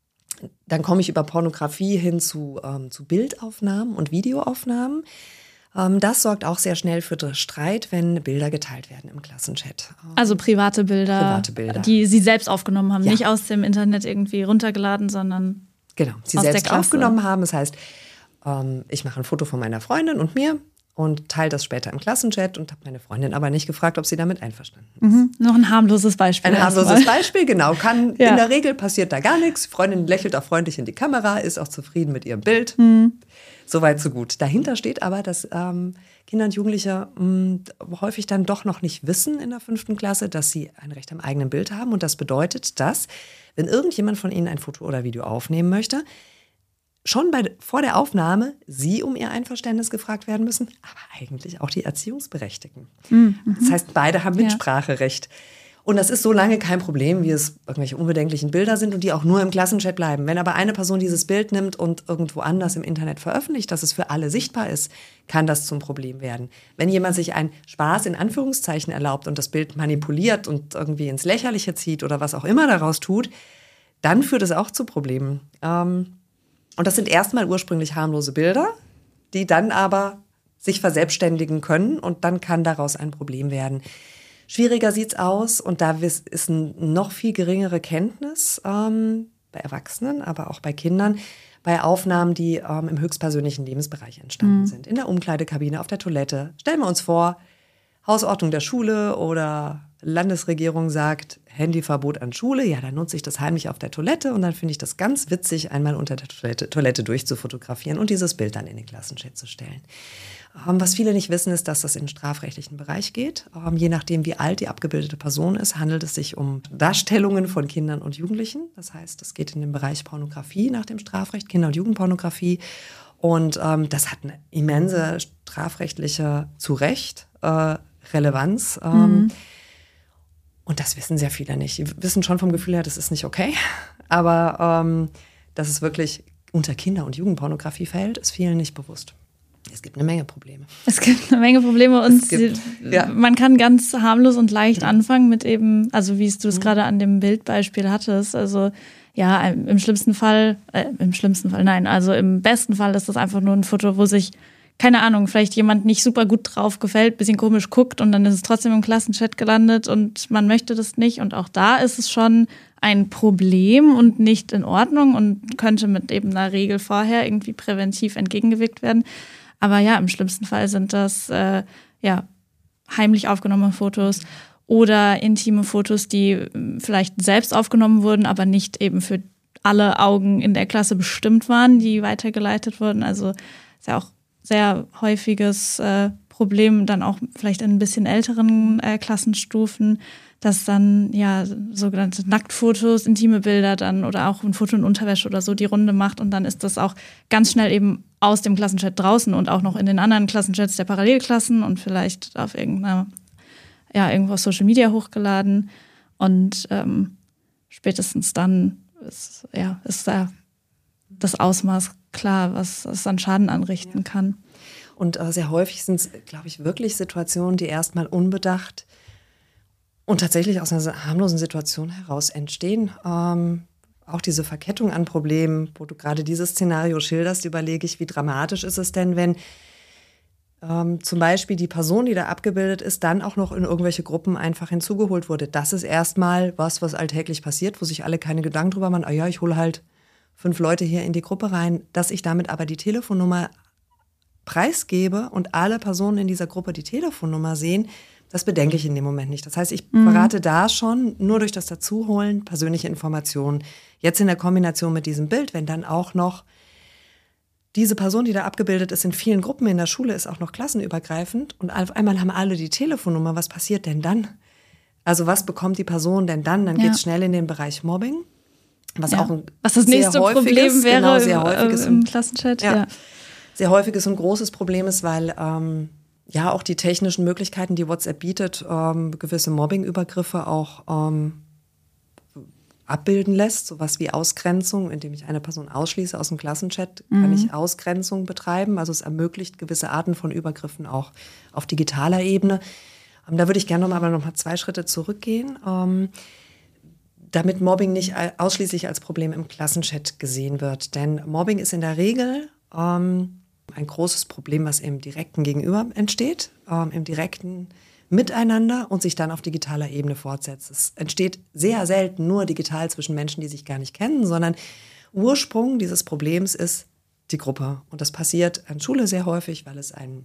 Dann komme ich über Pornografie hin zu, ähm, zu Bildaufnahmen und Videoaufnahmen. Ähm, das sorgt auch sehr schnell für Streit, wenn Bilder geteilt werden im Klassenchat. Ähm, also private Bilder, private Bilder, die Sie selbst aufgenommen haben, ja. nicht aus dem Internet irgendwie runtergeladen, sondern genau, sie aus selbst der Klasse aufgenommen haben. Das heißt, ähm, ich mache ein Foto von meiner Freundin und mir und teile das später im Klassenchat und habe meine Freundin aber nicht gefragt, ob sie damit einverstanden ist. Mhm. Noch ein harmloses Beispiel. Ein harmloses Beispiel, genau. Kann, ja. In der Regel passiert da gar nichts. Freundin lächelt auch freundlich in die Kamera, ist auch zufrieden mit ihrem Bild. Mhm. Soweit, so gut. Dahinter steht aber, dass ähm, Kinder und Jugendliche mh, häufig dann doch noch nicht wissen in der fünften Klasse, dass sie ein Recht am eigenen Bild haben. Und das bedeutet, dass, wenn irgendjemand von ihnen ein Foto oder Video aufnehmen möchte, schon bei, vor der Aufnahme sie um ihr Einverständnis gefragt werden müssen, aber eigentlich auch die Erziehungsberechtigten. Mhm. Das heißt, beide haben Mitspracherecht. Ja. Und das ist so lange kein Problem, wie es irgendwelche unbedenklichen Bilder sind und die auch nur im Klassenchat bleiben. Wenn aber eine Person dieses Bild nimmt und irgendwo anders im Internet veröffentlicht, dass es für alle sichtbar ist, kann das zum Problem werden. Wenn jemand sich einen Spaß in Anführungszeichen erlaubt und das Bild manipuliert und irgendwie ins Lächerliche zieht oder was auch immer daraus tut, dann führt es auch zu Problemen. Ähm, Und das sind erstmal ursprünglich harmlose Bilder, die dann aber sich verselbstständigen können und dann kann daraus ein Problem werden. Schwieriger sieht's aus und da ist eine noch viel geringere Kenntnis ähm, bei Erwachsenen, aber auch bei Kindern, bei Aufnahmen, die ähm, im höchstpersönlichen Lebensbereich entstanden mhm. sind. In der Umkleidekabine, auf der Toilette. Stellen wir uns vor, Hausordnung der Schule oder Landesregierung sagt, Handyverbot an Schule, ja, dann nutze ich das heimlich auf der Toilette und dann finde ich das ganz witzig, einmal unter der Toilette, Toilette durchzufotografieren und dieses Bild dann in den Klassenchat zu stellen. Ähm, was viele nicht wissen, ist, dass das in den strafrechtlichen Bereich geht. Ähm, je nachdem, wie alt die abgebildete Person ist, handelt es sich um Darstellungen von Kindern und Jugendlichen. Das heißt, es geht in den Bereich Pornografie nach dem Strafrecht, Kinder- und Jugendpornografie. Und ähm, das hat eine immense strafrechtliche, zu Recht, äh, Relevanz. Ähm, mhm. Und das wissen sehr viele nicht. Die wissen schon vom Gefühl her, das ist nicht okay. Aber ähm, dass es wirklich unter Kinder- und Jugendpornografie fällt, ist vielen nicht bewusst. Es gibt eine Menge Probleme. Es gibt eine Menge Probleme und gibt, sie, ja. man kann ganz harmlos und leicht mhm. anfangen mit eben, also wie du es mhm. gerade an dem Bildbeispiel hattest. Also ja, im schlimmsten Fall, äh, im schlimmsten Fall, nein, also im besten Fall ist das einfach nur ein Foto, wo sich, keine Ahnung, vielleicht jemand nicht super gut drauf gefällt, bisschen komisch guckt und dann ist es trotzdem im Klassenchat gelandet und man möchte das nicht. Und auch da ist es schon ein Problem und nicht in Ordnung und könnte mit eben einer Regel vorher irgendwie präventiv entgegengewirkt werden. Aber ja, im schlimmsten Fall sind das äh, ja heimlich aufgenommene Fotos oder intime Fotos, die vielleicht selbst aufgenommen wurden, aber nicht eben für alle Augen in der Klasse bestimmt waren, die weitergeleitet wurden. Also ist ja auch sehr häufiges äh, Problem, dann auch vielleicht in ein bisschen älteren äh, Klassenstufen, dass dann ja sogenannte Nacktfotos, intime Bilder dann oder auch ein Foto in Unterwäsche oder so die Runde macht und dann ist das auch ganz schnell eben aus dem Klassenchat draußen und auch noch in den anderen Klassenchats der Parallelklassen und vielleicht auf irgendeiner, ja, irgendwo auf Social Media hochgeladen und ähm, spätestens dann ist, ja, ist da das Ausmaß klar, was es an Schaden anrichten kann. Und äh, sehr häufig sind es, glaube ich, wirklich Situationen, die erstmal unbedacht und tatsächlich aus einer harmlosen Situation heraus entstehen. Ähm, auch diese Verkettung an Problemen, wo du gerade dieses Szenario schilderst, überlege ich, wie dramatisch ist es denn, wenn ähm, zum Beispiel die Person, die da abgebildet ist, dann auch noch in irgendwelche Gruppen einfach hinzugeholt wurde. Das ist erstmal was, was alltäglich passiert, wo sich alle keine Gedanken drüber machen, ah ja, ich hole halt fünf Leute hier in die Gruppe rein, dass ich damit aber die Telefonnummer preisgebe und alle Personen in dieser Gruppe die Telefonnummer sehen, das bedenke ich in dem Moment nicht. Das heißt, ich mhm. verrate da schon nur durch das Dazuholen persönliche Informationen. Jetzt in der Kombination mit diesem Bild, wenn dann auch noch diese Person, die da abgebildet ist, in vielen Gruppen in der Schule ist, auch noch klassenübergreifend und auf einmal haben alle die Telefonnummer, was passiert denn dann? Also was bekommt die Person denn dann? Dann ja. geht es schnell in den Bereich Mobbing. Was ja. auch ein was das nächste Problem wäre genau, sehr häufiges im, im Klassenchat. Ja. Ja. Sehr häufiges und großes Problem ist, weil ähm, ja auch die technischen Möglichkeiten, die WhatsApp bietet, ähm, gewisse Mobbing-Übergriffe auch ähm, abbilden lässt. Sowas wie Ausgrenzung, indem ich eine Person ausschließe aus dem Klassenchat, mhm. kann ich Ausgrenzung betreiben. Also es ermöglicht gewisse Arten von Übergriffen auch auf digitaler Ebene. Ähm, da würde ich gerne noch mal, aber noch mal zwei Schritte zurückgehen. Ähm, damit Mobbing nicht ausschließlich als Problem im Klassenchat gesehen wird. Denn Mobbing ist in der Regel ähm, ein großes Problem, was im direkten Gegenüber entsteht, ähm, im direkten Miteinander und sich dann auf digitaler Ebene fortsetzt. Es entsteht sehr selten nur digital zwischen Menschen, die sich gar nicht kennen, sondern Ursprung dieses Problems ist die Gruppe. Und das passiert an Schule sehr häufig, weil es ein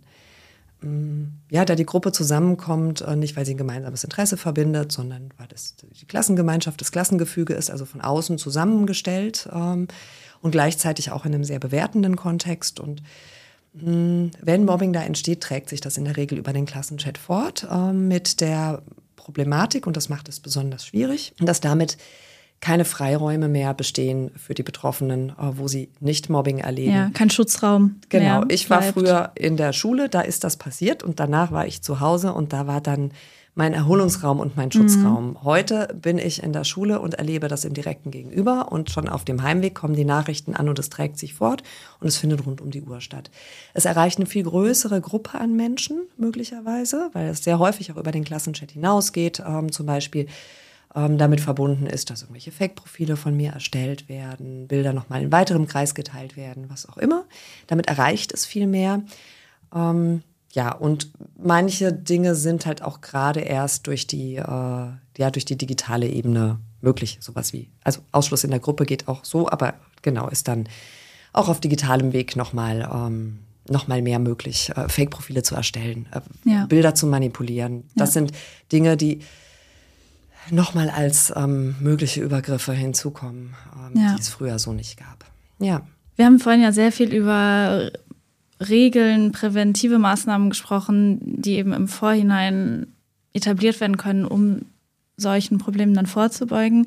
ja, da die Gruppe zusammenkommt, nicht weil sie ein gemeinsames Interesse verbindet, sondern weil es die Klassengemeinschaft, das Klassengefüge ist, also von außen zusammengestellt ähm, und gleichzeitig auch in einem sehr bewertenden Kontext. Und mh, wenn Mobbing da entsteht, trägt sich das in der Regel über den Klassenchat fort äh, mit der Problematik, und das macht es besonders schwierig, dass damit keine Freiräume mehr bestehen für die Betroffenen, wo sie nicht Mobbing erleben. Ja, kein Schutzraum. Genau, mehr ich war bleibt. früher in der Schule, da ist das passiert und danach war ich zu Hause und da war dann mein Erholungsraum und mein Schutzraum. Mhm. Heute bin ich in der Schule und erlebe das im direkten Gegenüber und schon auf dem Heimweg kommen die Nachrichten an und es trägt sich fort und es findet rund um die Uhr statt. Es erreicht eine viel größere Gruppe an Menschen möglicherweise, weil es sehr häufig auch über den Klassenchat hinausgeht, ähm, zum Beispiel Ähm, damit verbunden ist, dass irgendwelche Fake-Profile von mir erstellt werden, Bilder nochmal in weiterem Kreis geteilt werden, was auch immer. Damit erreicht es viel mehr. Ähm, ja, und manche Dinge sind halt auch gerade erst durch die, äh, ja, durch die digitale Ebene möglich. Sowas wie, also Ausschluss in der Gruppe geht auch so, aber genau, ist dann auch auf digitalem Weg nochmal ähm, noch mal mehr möglich, äh, Fake-Profile zu erstellen, äh, ja. Bilder zu manipulieren. Das ja. sind Dinge, die nochmal als ähm, mögliche Übergriffe hinzukommen, ähm, ja. die es früher so nicht gab. Ja. Wir haben vorhin ja sehr viel über Regeln, präventive Maßnahmen gesprochen, die eben im Vorhinein etabliert werden können, um solchen Problemen dann vorzubeugen.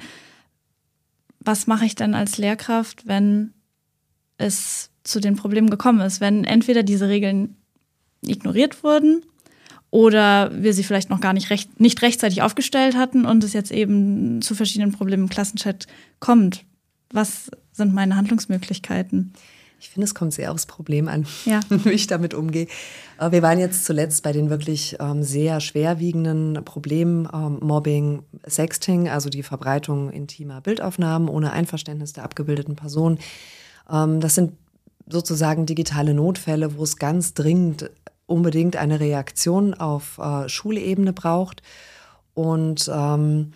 Was mache ich denn als Lehrkraft, wenn es zu den Problemen gekommen ist? Wenn entweder diese Regeln ignoriert wurden oder wir sie vielleicht noch gar nicht, recht, nicht rechtzeitig aufgestellt hatten und es jetzt eben zu verschiedenen Problemen im Klassenchat kommt. Was sind meine Handlungsmöglichkeiten? Ich finde, es kommt sehr aufs Problem an, ja. wie ich damit umgehe. Wir waren jetzt zuletzt bei den wirklich ähm, sehr schwerwiegenden Problemen, ähm, Mobbing, Sexting, also die Verbreitung intimer Bildaufnahmen ohne Einverständnis der abgebildeten Person. Ähm, das sind sozusagen digitale Notfälle, wo es ganz dringend unbedingt eine Reaktion auf äh, Schulebene braucht. Und ähm,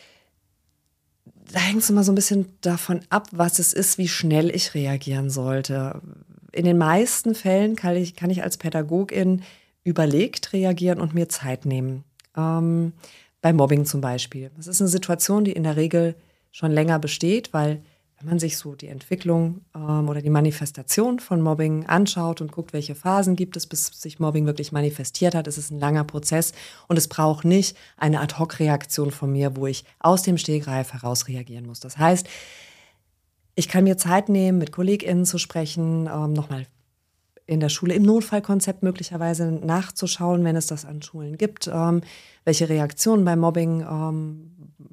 da hängt es immer so ein bisschen davon ab, was es ist, wie schnell ich reagieren sollte. In den meisten Fällen kann ich, kann ich als Pädagogin überlegt reagieren und mir Zeit nehmen. Ähm, bei Mobbing zum Beispiel. Das ist eine Situation, die in der Regel schon länger besteht, weil wenn man sich so die Entwicklung ähm, oder die Manifestation von Mobbing anschaut und guckt, welche Phasen gibt es, bis sich Mobbing wirklich manifestiert hat, ist es ein langer Prozess und es braucht nicht eine Ad-hoc-Reaktion von mir, wo ich aus dem Stegreif heraus reagieren muss. Das heißt, ich kann mir Zeit nehmen, mit KollegInnen zu sprechen, ähm, nochmal in der Schule im Notfallkonzept möglicherweise nachzuschauen, wenn es das an Schulen gibt, ähm, welche Reaktionen beim Mobbing ähm,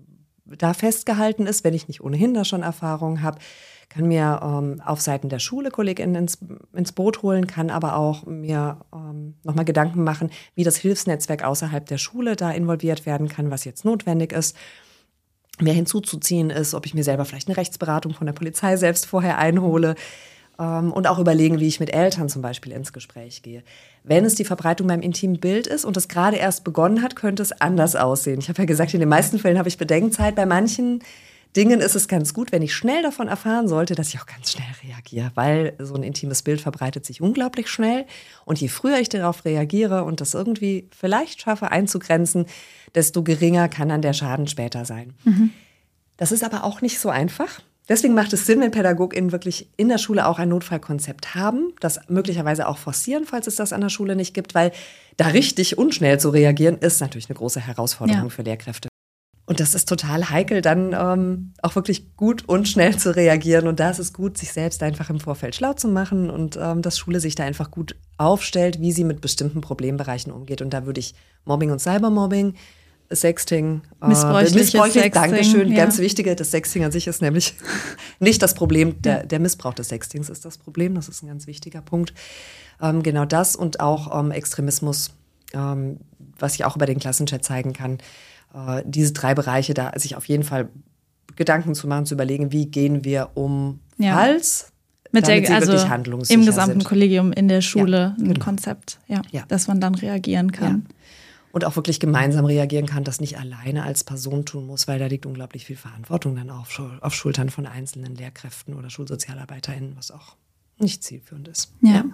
da festgehalten ist, wenn ich nicht ohnehin da schon Erfahrungen habe, kann mir ähm, auf Seiten der Schule KollegInnen ins, ins Boot holen, kann aber auch mir ähm, nochmal Gedanken machen, wie das Hilfsnetzwerk außerhalb der Schule da involviert werden kann, was jetzt notwendig ist. Mehr hinzuzuziehen ist, ob ich mir selber vielleicht eine Rechtsberatung von der Polizei selbst vorher einhole ähm, und auch überlegen, wie ich mit Eltern zum Beispiel ins Gespräch gehe. Wenn es die Verbreitung beim intimen Bild ist und es gerade erst begonnen hat, könnte es anders aussehen. Ich habe ja gesagt, in den meisten Fällen habe ich Bedenkzeit. Bei manchen Dingen ist es ganz gut, wenn ich schnell davon erfahren sollte, dass ich auch ganz schnell reagiere, weil so ein intimes Bild verbreitet sich unglaublich schnell. Und je früher ich darauf reagiere und das irgendwie vielleicht schaffe einzugrenzen, desto geringer kann dann der Schaden später sein. Mhm. Das ist aber auch nicht so einfach. Deswegen macht es Sinn, wenn PädagogInnen wirklich in der Schule auch ein Notfallkonzept haben, das möglicherweise auch forcieren, falls es das an der Schule nicht gibt, weil da richtig und schnell zu reagieren, ist natürlich eine große Herausforderung ja. für Lehrkräfte. Und das ist total heikel, dann ähm, auch wirklich gut und schnell zu reagieren. Und da ist es gut, sich selbst einfach im Vorfeld schlau zu machen und ähm, dass Schule sich da einfach gut aufstellt, wie sie mit bestimmten Problembereichen umgeht. Und da würde ich Mobbing und Cybermobbing, Sexting, missbräuchliches, äh, missbräuchliches Sexting. Dankeschön, ja. ganz wichtige. Das Sexting an sich ist nämlich nicht das Problem, der, der Missbrauch des Sextings ist das Problem. Das ist ein ganz wichtiger Punkt. Ähm, genau das und auch ähm, Extremismus, ähm, was ich auch über den Klassenchat zeigen kann. Äh, diese drei Bereiche, da sich auf jeden Fall Gedanken zu machen, zu überlegen, wie gehen wir um, ja. falls mit damit der, sie wirklich also handlungssicher im gesamten sind. Kollegium in der Schule Ja, ein genau. Konzept, ja, Ja. dass man dann reagieren kann. Ja. Und auch wirklich gemeinsam reagieren kann, das nicht alleine als Person tun muss, weil da liegt unglaublich viel Verantwortung dann auf, Schul- auf Schultern von einzelnen Lehrkräften oder SchulsozialarbeiterInnen, was auch nicht zielführend ist. Ja, ja,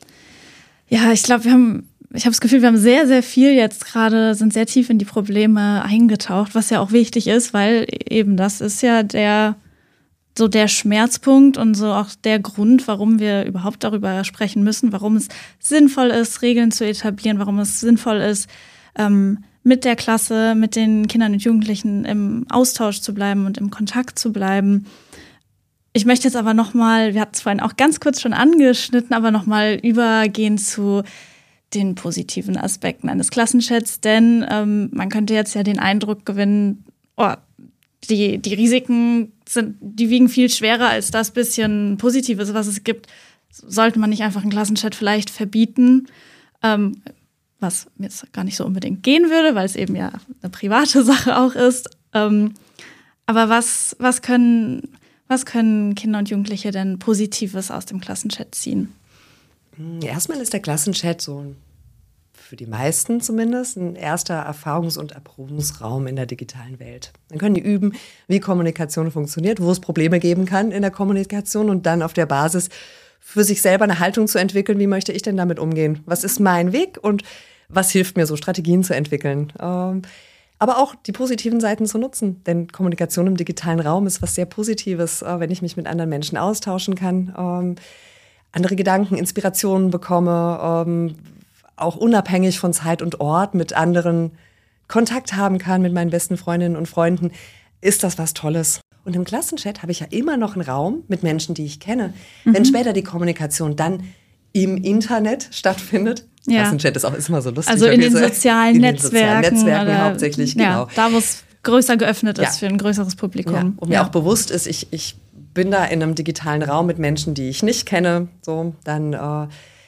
ja ich glaube, wir haben, ich habe das Gefühl, wir haben sehr, sehr viel jetzt gerade, sind sehr tief in die Probleme eingetaucht, was ja auch wichtig ist, weil eben das ist ja der so der Schmerzpunkt und so auch der Grund, warum wir überhaupt darüber sprechen müssen, warum es sinnvoll ist, Regeln zu etablieren, warum es sinnvoll ist, ähm, mit der Klasse, mit den Kindern und Jugendlichen im Austausch zu bleiben und im Kontakt zu bleiben. Ich möchte jetzt aber nochmal, wir hatten es vorhin auch ganz kurz schon angeschnitten, aber nochmal übergehen zu den positiven Aspekten eines Klassenchats, denn ähm, man könnte jetzt ja den Eindruck gewinnen, oh, Die, die Risiken sind, die wiegen viel schwerer als das bisschen Positives, was es gibt. Sollte man nicht einfach einen Klassenchat vielleicht verbieten, ähm, was mir jetzt gar nicht so unbedingt gehen würde, weil es eben ja eine private Sache auch ist. Ähm, aber was, was können, was können Kinder und Jugendliche denn Positives aus dem Klassenchat ziehen? Erstmal ist der Klassenchat so ein für die meisten zumindest, ein erster Erfahrungs- und Erprobungsraum in der digitalen Welt. Dann können die üben, wie Kommunikation funktioniert, wo es Probleme geben kann in der Kommunikation und dann auf der Basis für sich selber eine Haltung zu entwickeln, wie möchte ich denn damit umgehen? Was ist mein Weg und was hilft mir, so Strategien zu entwickeln? Ähm, aber auch die positiven Seiten zu nutzen, denn Kommunikation im digitalen Raum ist was sehr Positives, äh, wenn ich mich mit anderen Menschen austauschen kann, ähm, andere Gedanken, Inspirationen bekomme, ähm, auch unabhängig von Zeit und Ort mit anderen Kontakt haben kann, mit meinen besten Freundinnen und Freunden, ist das was Tolles. Und im Klassenchat habe ich ja immer noch einen Raum mit Menschen, die ich kenne. Mhm. Wenn später die Kommunikation dann im Internet stattfindet, ja. Klassenchat ist auch ist immer so lustig. Also in den so, sozialen in Netzwerken. Den sozialen Netzwerken oder, hauptsächlich, ja, genau. Da, wo es größer geöffnet ist ja. für ein größeres Publikum. Ja. Und mir ja. auch bewusst ist, ich, ich bin da in einem digitalen Raum mit Menschen, die ich nicht kenne, so, dann äh,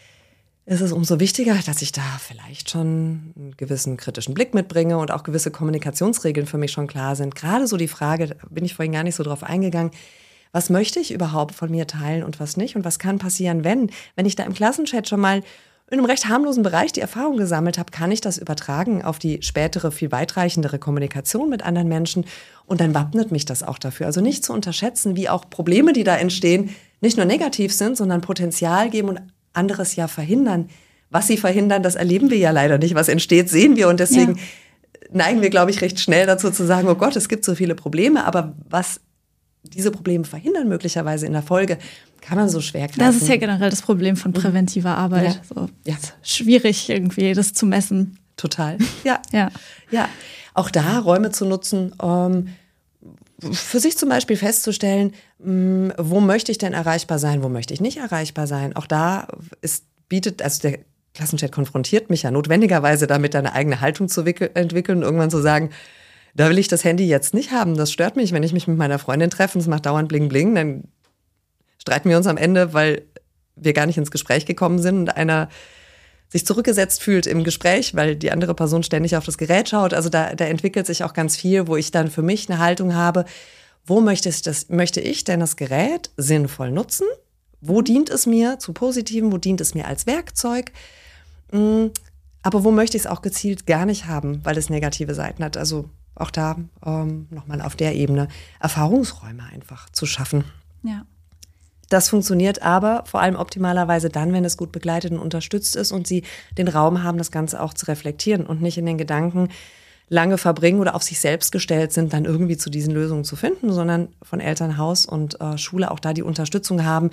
ist es umso wichtiger, dass ich da vielleicht schon einen gewissen kritischen Blick mitbringe und auch gewisse Kommunikationsregeln für mich schon klar sind. Gerade so die Frage, da bin ich vorhin gar nicht so drauf eingegangen, was möchte ich überhaupt von mir teilen und was nicht? Und was kann passieren, wenn? Wenn ich da im Klassenchat schon mal in einem recht harmlosen Bereich die Erfahrung gesammelt habe, kann ich das übertragen auf die spätere, viel weitreichendere Kommunikation mit anderen Menschen und dann wappnet mich das auch dafür. Also nicht zu unterschätzen, wie auch Probleme, die da entstehen, nicht nur negativ sind, sondern Potenzial geben und anderes ja verhindern. Was sie verhindern, das erleben wir ja leider nicht. Was entsteht, sehen wir und deswegen neigen wir, glaube ich, recht schnell dazu zu sagen, oh Gott, es gibt so viele Probleme, aber was diese Probleme verhindern möglicherweise in der Folge, kann man so schwer greifen. Das ist ja generell das Problem von präventiver Arbeit. Ja. So, Ja. schwierig irgendwie, das zu messen. Total. Ja. Ja. Ja. Auch da Räume zu nutzen, ähm, für sich zum Beispiel festzustellen, mh, wo möchte ich denn erreichbar sein, wo möchte ich nicht erreichbar sein. Auch da ist, bietet, also der Klassenchat konfrontiert mich ja notwendigerweise damit, eine eigene Haltung zu wickel, entwickeln und irgendwann zu sagen, da will ich das Handy jetzt nicht haben. Das stört mich, wenn ich mich mit meiner Freundin treffe und es macht dauernd bling bling, dann streiten wir uns am Ende, weil wir gar nicht ins Gespräch gekommen sind und einer sich zurückgesetzt fühlt im Gespräch, weil die andere Person ständig auf das Gerät schaut. Also da, da entwickelt sich auch ganz viel, wo ich dann für mich eine Haltung habe, wo möchte ich, das, möchte ich denn das Gerät sinnvoll nutzen? Wo dient es mir zu Positiven? Wo dient es mir als Werkzeug? Aber wo möchte ich es auch gezielt gar nicht haben, weil es negative Seiten hat? Also auch da ähm, nochmal auf der Ebene Erfahrungsräume einfach zu schaffen. Ja. Das funktioniert aber vor allem optimalerweise dann, wenn es gut begleitet und unterstützt ist und sie den Raum haben, das Ganze auch zu reflektieren und nicht in den Gedanken lange verbringen oder auf sich selbst gestellt sind, dann irgendwie zu diesen Lösungen zu finden, sondern von Elternhaus und äh, Schule auch da die Unterstützung haben,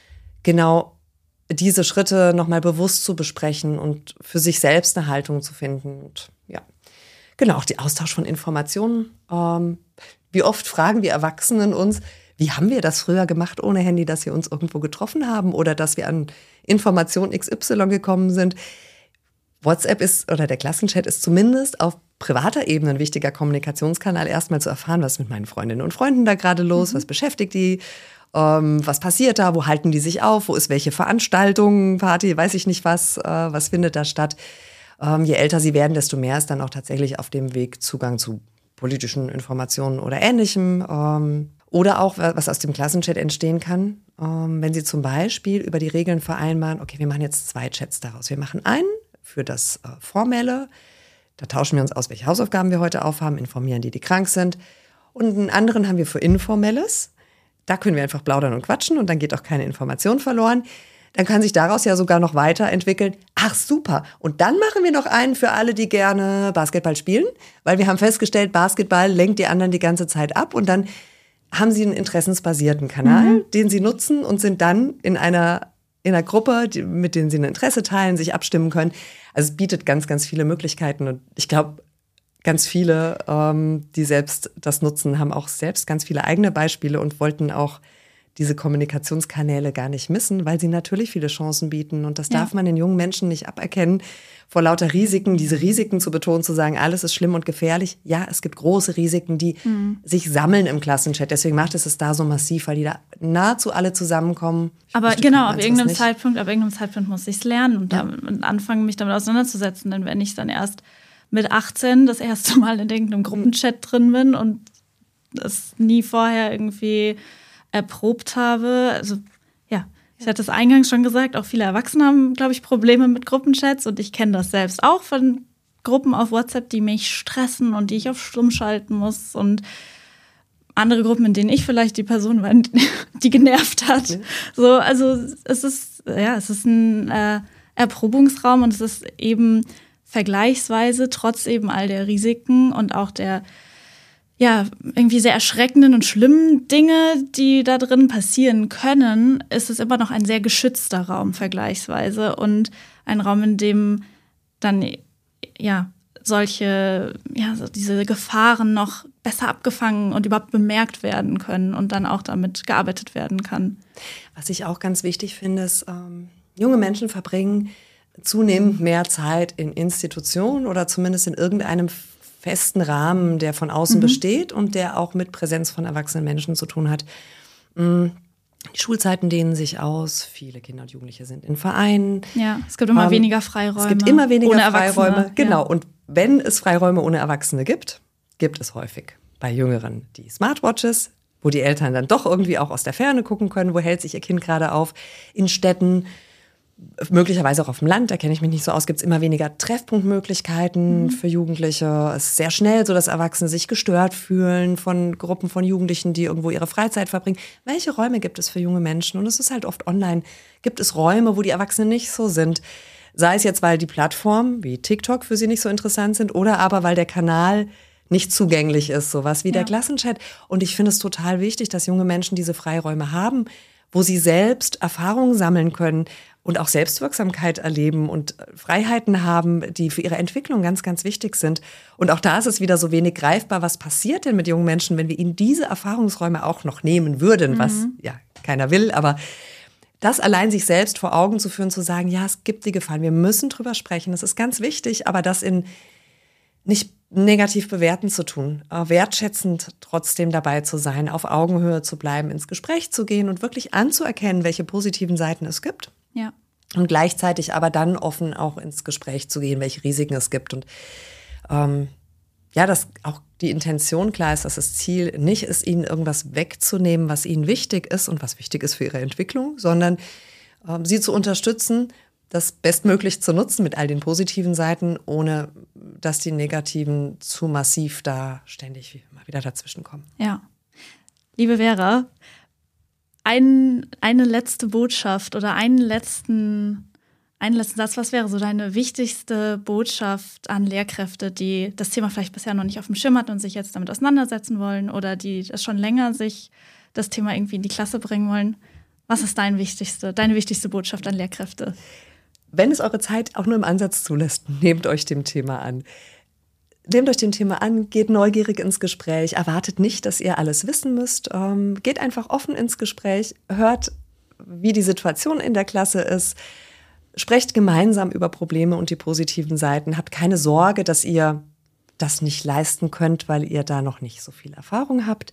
genau diese Schritte nochmal bewusst zu besprechen und für sich selbst eine Haltung zu finden. Und ja, genau, auch der Austausch von Informationen. Ähm, wie oft fragen wir Erwachsenen uns, wie haben wir das früher gemacht ohne Handy, dass wir uns irgendwo getroffen haben oder dass wir an Information X Y gekommen sind. WhatsApp ist oder der Klassenchat ist zumindest auf privater Ebene ein wichtiger Kommunikationskanal, erstmal zu erfahren, was ist mit meinen Freundinnen und Freunden da gerade los, mhm. was beschäftigt die, ähm, was passiert da, wo halten die sich auf, wo ist welche Veranstaltung, Party, weiß ich nicht was, äh, was findet da statt. Ähm, je älter sie werden, desto mehr ist dann auch tatsächlich auf dem Weg Zugang zu politischen Informationen oder Ähnlichem. Ähm, Oder auch, was aus dem Klassenchat entstehen kann, ähm, wenn Sie zum Beispiel über die Regeln vereinbaren, okay, wir machen jetzt zwei Chats daraus. Wir machen einen für das äh, Formelle, da tauschen wir uns aus, welche Hausaufgaben wir heute aufhaben, informieren die, die krank sind. Und einen anderen haben wir für Informelles, da können wir einfach plaudern und quatschen und dann geht auch keine Information verloren. Dann kann sich daraus ja sogar noch weiterentwickeln. Ach, super. Und dann machen wir noch einen für alle, die gerne Basketball spielen, weil wir haben festgestellt, Basketball lenkt die anderen die ganze Zeit ab und dann haben sie einen interessensbasierten Kanal, mhm. den sie nutzen und sind dann in einer, in einer Gruppe, die, mit denen sie ein Interesse teilen, sich abstimmen können. Also es bietet ganz, ganz viele Möglichkeiten. Und ich glaube, ganz viele, ähm, die selbst das nutzen, haben auch selbst ganz viele eigene Beispiele und wollten auch diese Kommunikationskanäle gar nicht missen, weil sie natürlich viele Chancen bieten. Und das ja. darf man den jungen Menschen nicht aberkennen, vor lauter Risiken, diese Risiken zu betonen, zu sagen, alles ist schlimm und gefährlich. Ja, es gibt große Risiken, die mhm. sich sammeln im Klassenchat. Deswegen macht es es da so massiv, weil die da nahezu alle zusammenkommen. Aber genau, ab irgendeinem Zeitpunkt, ab irgendeinem Zeitpunkt muss ich es lernen und, ja. damit, anfangen, mich damit auseinanderzusetzen. Denn wenn ich dann erst mit achtzehn das erste Mal in irgendeinem Gruppenchat drin bin und das nie vorher irgendwie erprobt habe, also ja, ich hatte es eingangs schon gesagt, auch viele Erwachsene haben, glaube ich, Probleme mit Gruppenchats und ich kenne das selbst auch von Gruppen auf WhatsApp, die mich stressen und die ich auf Stumm schalten muss und andere Gruppen, in denen ich vielleicht die Person war, die genervt hat. Mhm. So, also es ist, ja, es ist ein äh, Erprobungsraum und es ist eben vergleichsweise trotz eben all der Risiken und auch der ja, irgendwie sehr erschreckenden und schlimmen Dinge, die da drin passieren können, ist es immer noch ein sehr geschützter Raum vergleichsweise und ein Raum, in dem dann ja solche, ja, so diese Gefahren noch besser abgefangen und überhaupt bemerkt werden können und dann auch damit gearbeitet werden kann. Was ich auch ganz wichtig finde, ist, ähm, junge Menschen verbringen zunehmend mehr Zeit in Institutionen oder zumindest in irgendeinem festen Rahmen, der von außen mhm. besteht und der auch mit Präsenz von erwachsenen Menschen zu tun hat. Die Schulzeiten dehnen sich aus, viele Kinder und Jugendliche sind in Vereinen. Ja, es gibt immer ähm, weniger Freiräume. Es gibt immer weniger ohne Freiräume. Erwachsene, genau. Ja. Und wenn es Freiräume ohne Erwachsene gibt, gibt es häufig bei Jüngeren die Smartwatches, wo die Eltern dann doch irgendwie auch aus der Ferne gucken können, wo hält sich ihr Kind gerade auf. In Städten, möglicherweise auch auf dem Land, da kenne ich mich nicht so aus, gibt es immer weniger Treffpunktmöglichkeiten mhm. für Jugendliche. Es ist sehr schnell so, dass Erwachsene sich gestört fühlen von Gruppen von Jugendlichen, die irgendwo ihre Freizeit verbringen. Welche Räume gibt es für junge Menschen? Und es ist halt oft online. Gibt es Räume, wo die Erwachsenen nicht so sind? Sei es jetzt, weil die Plattformen wie TikTok für sie nicht so interessant sind oder aber, weil der Kanal nicht zugänglich ist, sowas wie ja. der Klassenchat. Und ich finde es total wichtig, dass junge Menschen diese Freiräume haben, wo sie selbst Erfahrungen sammeln können und auch Selbstwirksamkeit erleben und Freiheiten haben, die für ihre Entwicklung ganz, ganz wichtig sind. Und auch da ist es wieder so wenig greifbar, was passiert denn mit jungen Menschen, wenn wir ihnen diese Erfahrungsräume auch noch nehmen würden, mhm. was ja keiner will, aber das allein sich selbst vor Augen zu führen, zu sagen, ja, es gibt die Gefahren, wir müssen drüber sprechen, das ist ganz wichtig, aber das in nicht negativ bewerten zu tun, wertschätzend trotzdem dabei zu sein, auf Augenhöhe zu bleiben, ins Gespräch zu gehen und wirklich anzuerkennen, welche positiven Seiten es gibt. Ja. Und gleichzeitig aber dann offen auch ins Gespräch zu gehen, welche Risiken es gibt. Und ähm, ja, dass auch die Intention klar ist, dass das Ziel nicht ist, ihnen irgendwas wegzunehmen, was ihnen wichtig ist und was wichtig ist für ihre Entwicklung, sondern ähm, sie zu unterstützen, das bestmöglich zu nutzen mit all den positiven Seiten, ohne dass die negativen zu massiv da ständig mal wieder dazwischen kommen. Ja. Liebe Vera, ein, eine letzte Botschaft oder einen letzten, einen letzten Satz, was wäre so deine wichtigste Botschaft an Lehrkräfte, die das Thema vielleicht bisher noch nicht auf dem Schirm hatten und sich jetzt damit auseinandersetzen wollen oder die das schon länger sich das Thema irgendwie in die Klasse bringen wollen? Was ist dein wichtigste, deine wichtigste Botschaft an Lehrkräfte? Wenn es eure Zeit auch nur im Ansatz zulässt, nehmt euch dem Thema an. Nehmt euch dem Thema an, geht neugierig ins Gespräch, erwartet nicht, dass ihr alles wissen müsst. Ähm, geht einfach offen ins Gespräch, hört, wie die Situation in der Klasse ist, sprecht gemeinsam über Probleme und die positiven Seiten. Habt keine Sorge, dass ihr das nicht leisten könnt, weil ihr da noch nicht so viel Erfahrung habt.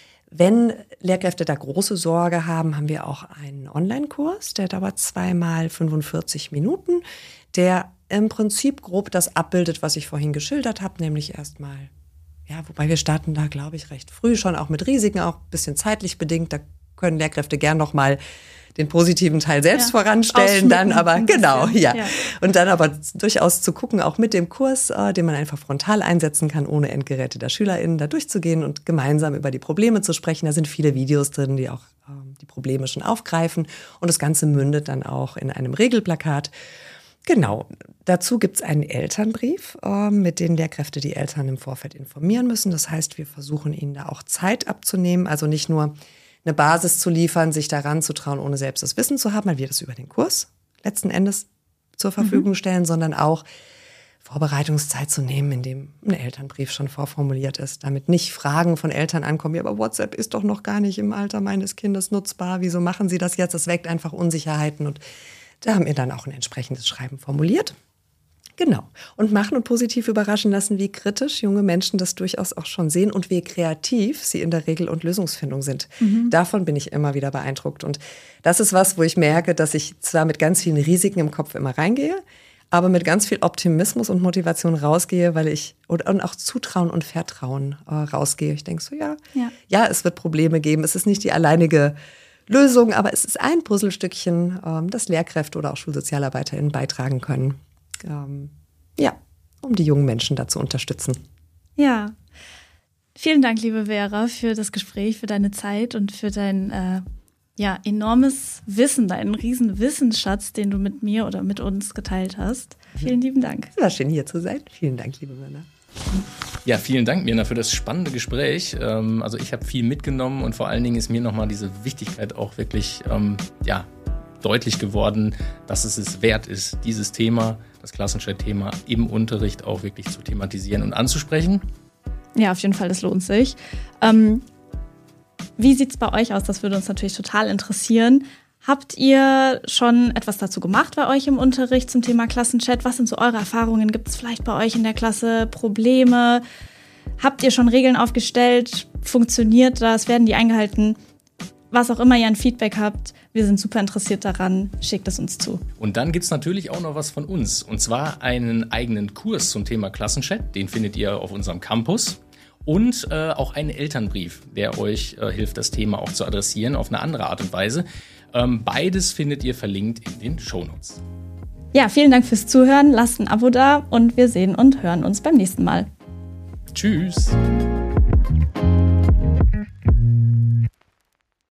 Wenn Lehrkräfte da große Sorge haben, haben wir auch einen Online-Kurs, der dauert zweimal fünfundvierzig Minuten, der im Prinzip grob das abbildet, was ich vorhin geschildert habe, nämlich erstmal, ja, wobei wir starten da, glaube ich, recht früh schon, auch mit Risiken, auch ein bisschen zeitlich bedingt, da können Lehrkräfte gern noch mal den positiven Teil selbst ja, voranstellen, dann aber, genau, ja. ja. Und dann aber durchaus zu gucken, auch mit dem Kurs, äh, den man einfach frontal einsetzen kann, ohne Endgeräte der SchülerInnen da durchzugehen und gemeinsam über die Probleme zu sprechen. Da sind viele Videos drin, die auch äh, die Probleme schon aufgreifen. Und das Ganze mündet dann auch in einem Regelplakat. Genau, dazu gibt's einen Elternbrief, äh, mit dem Lehrkräfte die Eltern im Vorfeld informieren müssen. Das heißt, wir versuchen ihnen da auch Zeit abzunehmen, also nicht nur eine Basis zu liefern, sich daran zu trauen, ohne selbst das Wissen zu haben, weil wir das über den Kurs letzten Endes zur Verfügung mhm. stellen, sondern auch Vorbereitungszeit zu nehmen, in dem ein Elternbrief schon vorformuliert ist, damit nicht Fragen von Eltern ankommen, ja, aber WhatsApp ist doch noch gar nicht im Alter meines Kindes nutzbar, wieso machen Sie das jetzt? Das weckt einfach Unsicherheiten und da haben wir dann auch ein entsprechendes Schreiben formuliert. Genau. Und machen und positiv überraschen lassen, wie kritisch junge Menschen das durchaus auch schon sehen und wie kreativ sie in der Regel- und Lösungsfindung sind. Mhm. Davon bin ich immer wieder beeindruckt. Und das ist was, wo ich merke, dass ich zwar mit ganz vielen Risiken im Kopf immer reingehe, aber mit ganz viel Optimismus und Motivation rausgehe, weil ich, und, und auch Zutrauen und Vertrauen äh, rausgehe. Ich denke so, ja, ja, ja, es wird Probleme geben. Es ist nicht die alleinige Lösung, aber es ist ein Puzzlestückchen, ähm, das Lehrkräfte oder auch SchulsozialarbeiterInnen beitragen können. Ähm, ja, um die jungen Menschen da zu unterstützen. Ja, vielen Dank, liebe Vera, für das Gespräch, für deine Zeit und für dein äh, ja, enormes Wissen, deinen riesen Wissensschatz, den du mit mir oder mit uns geteilt hast. Vielen lieben Dank. Es war schön, hier zu sein. Vielen Dank, liebe Mirna. Ja, vielen Dank, Mirna, für das spannende Gespräch. Ähm, also ich habe viel mitgenommen und vor allen Dingen ist mir nochmal diese Wichtigkeit auch wirklich, ähm, ja, deutlich geworden, dass es es wert ist, dieses Thema, das Klassenchat-Thema im Unterricht auch wirklich zu thematisieren und anzusprechen. Ja, auf jeden Fall, das lohnt sich. Ähm, wie sieht es bei euch aus? Das würde uns natürlich total interessieren. Habt ihr schon etwas dazu gemacht bei euch im Unterricht zum Thema Klassenchat? Was sind so eure Erfahrungen? Gibt es vielleicht bei euch in der Klasse Probleme? Habt ihr schon Regeln aufgestellt? Funktioniert das? Werden die eingehalten? Was auch immer ihr an Feedback habt, wir sind super interessiert daran, schickt es uns zu. Und dann gibt's natürlich auch noch was von uns. Und zwar einen eigenen Kurs zum Thema Klassenchat. Den findet ihr auf unserem Campus. Und äh, auch einen Elternbrief, der euch äh, hilft, das Thema auch zu adressieren auf eine andere Art und Weise. Ähm, beides findet ihr verlinkt in den Shownotes. Ja, vielen Dank fürs Zuhören. Lasst ein Abo da und wir sehen und hören uns beim nächsten Mal. Tschüss.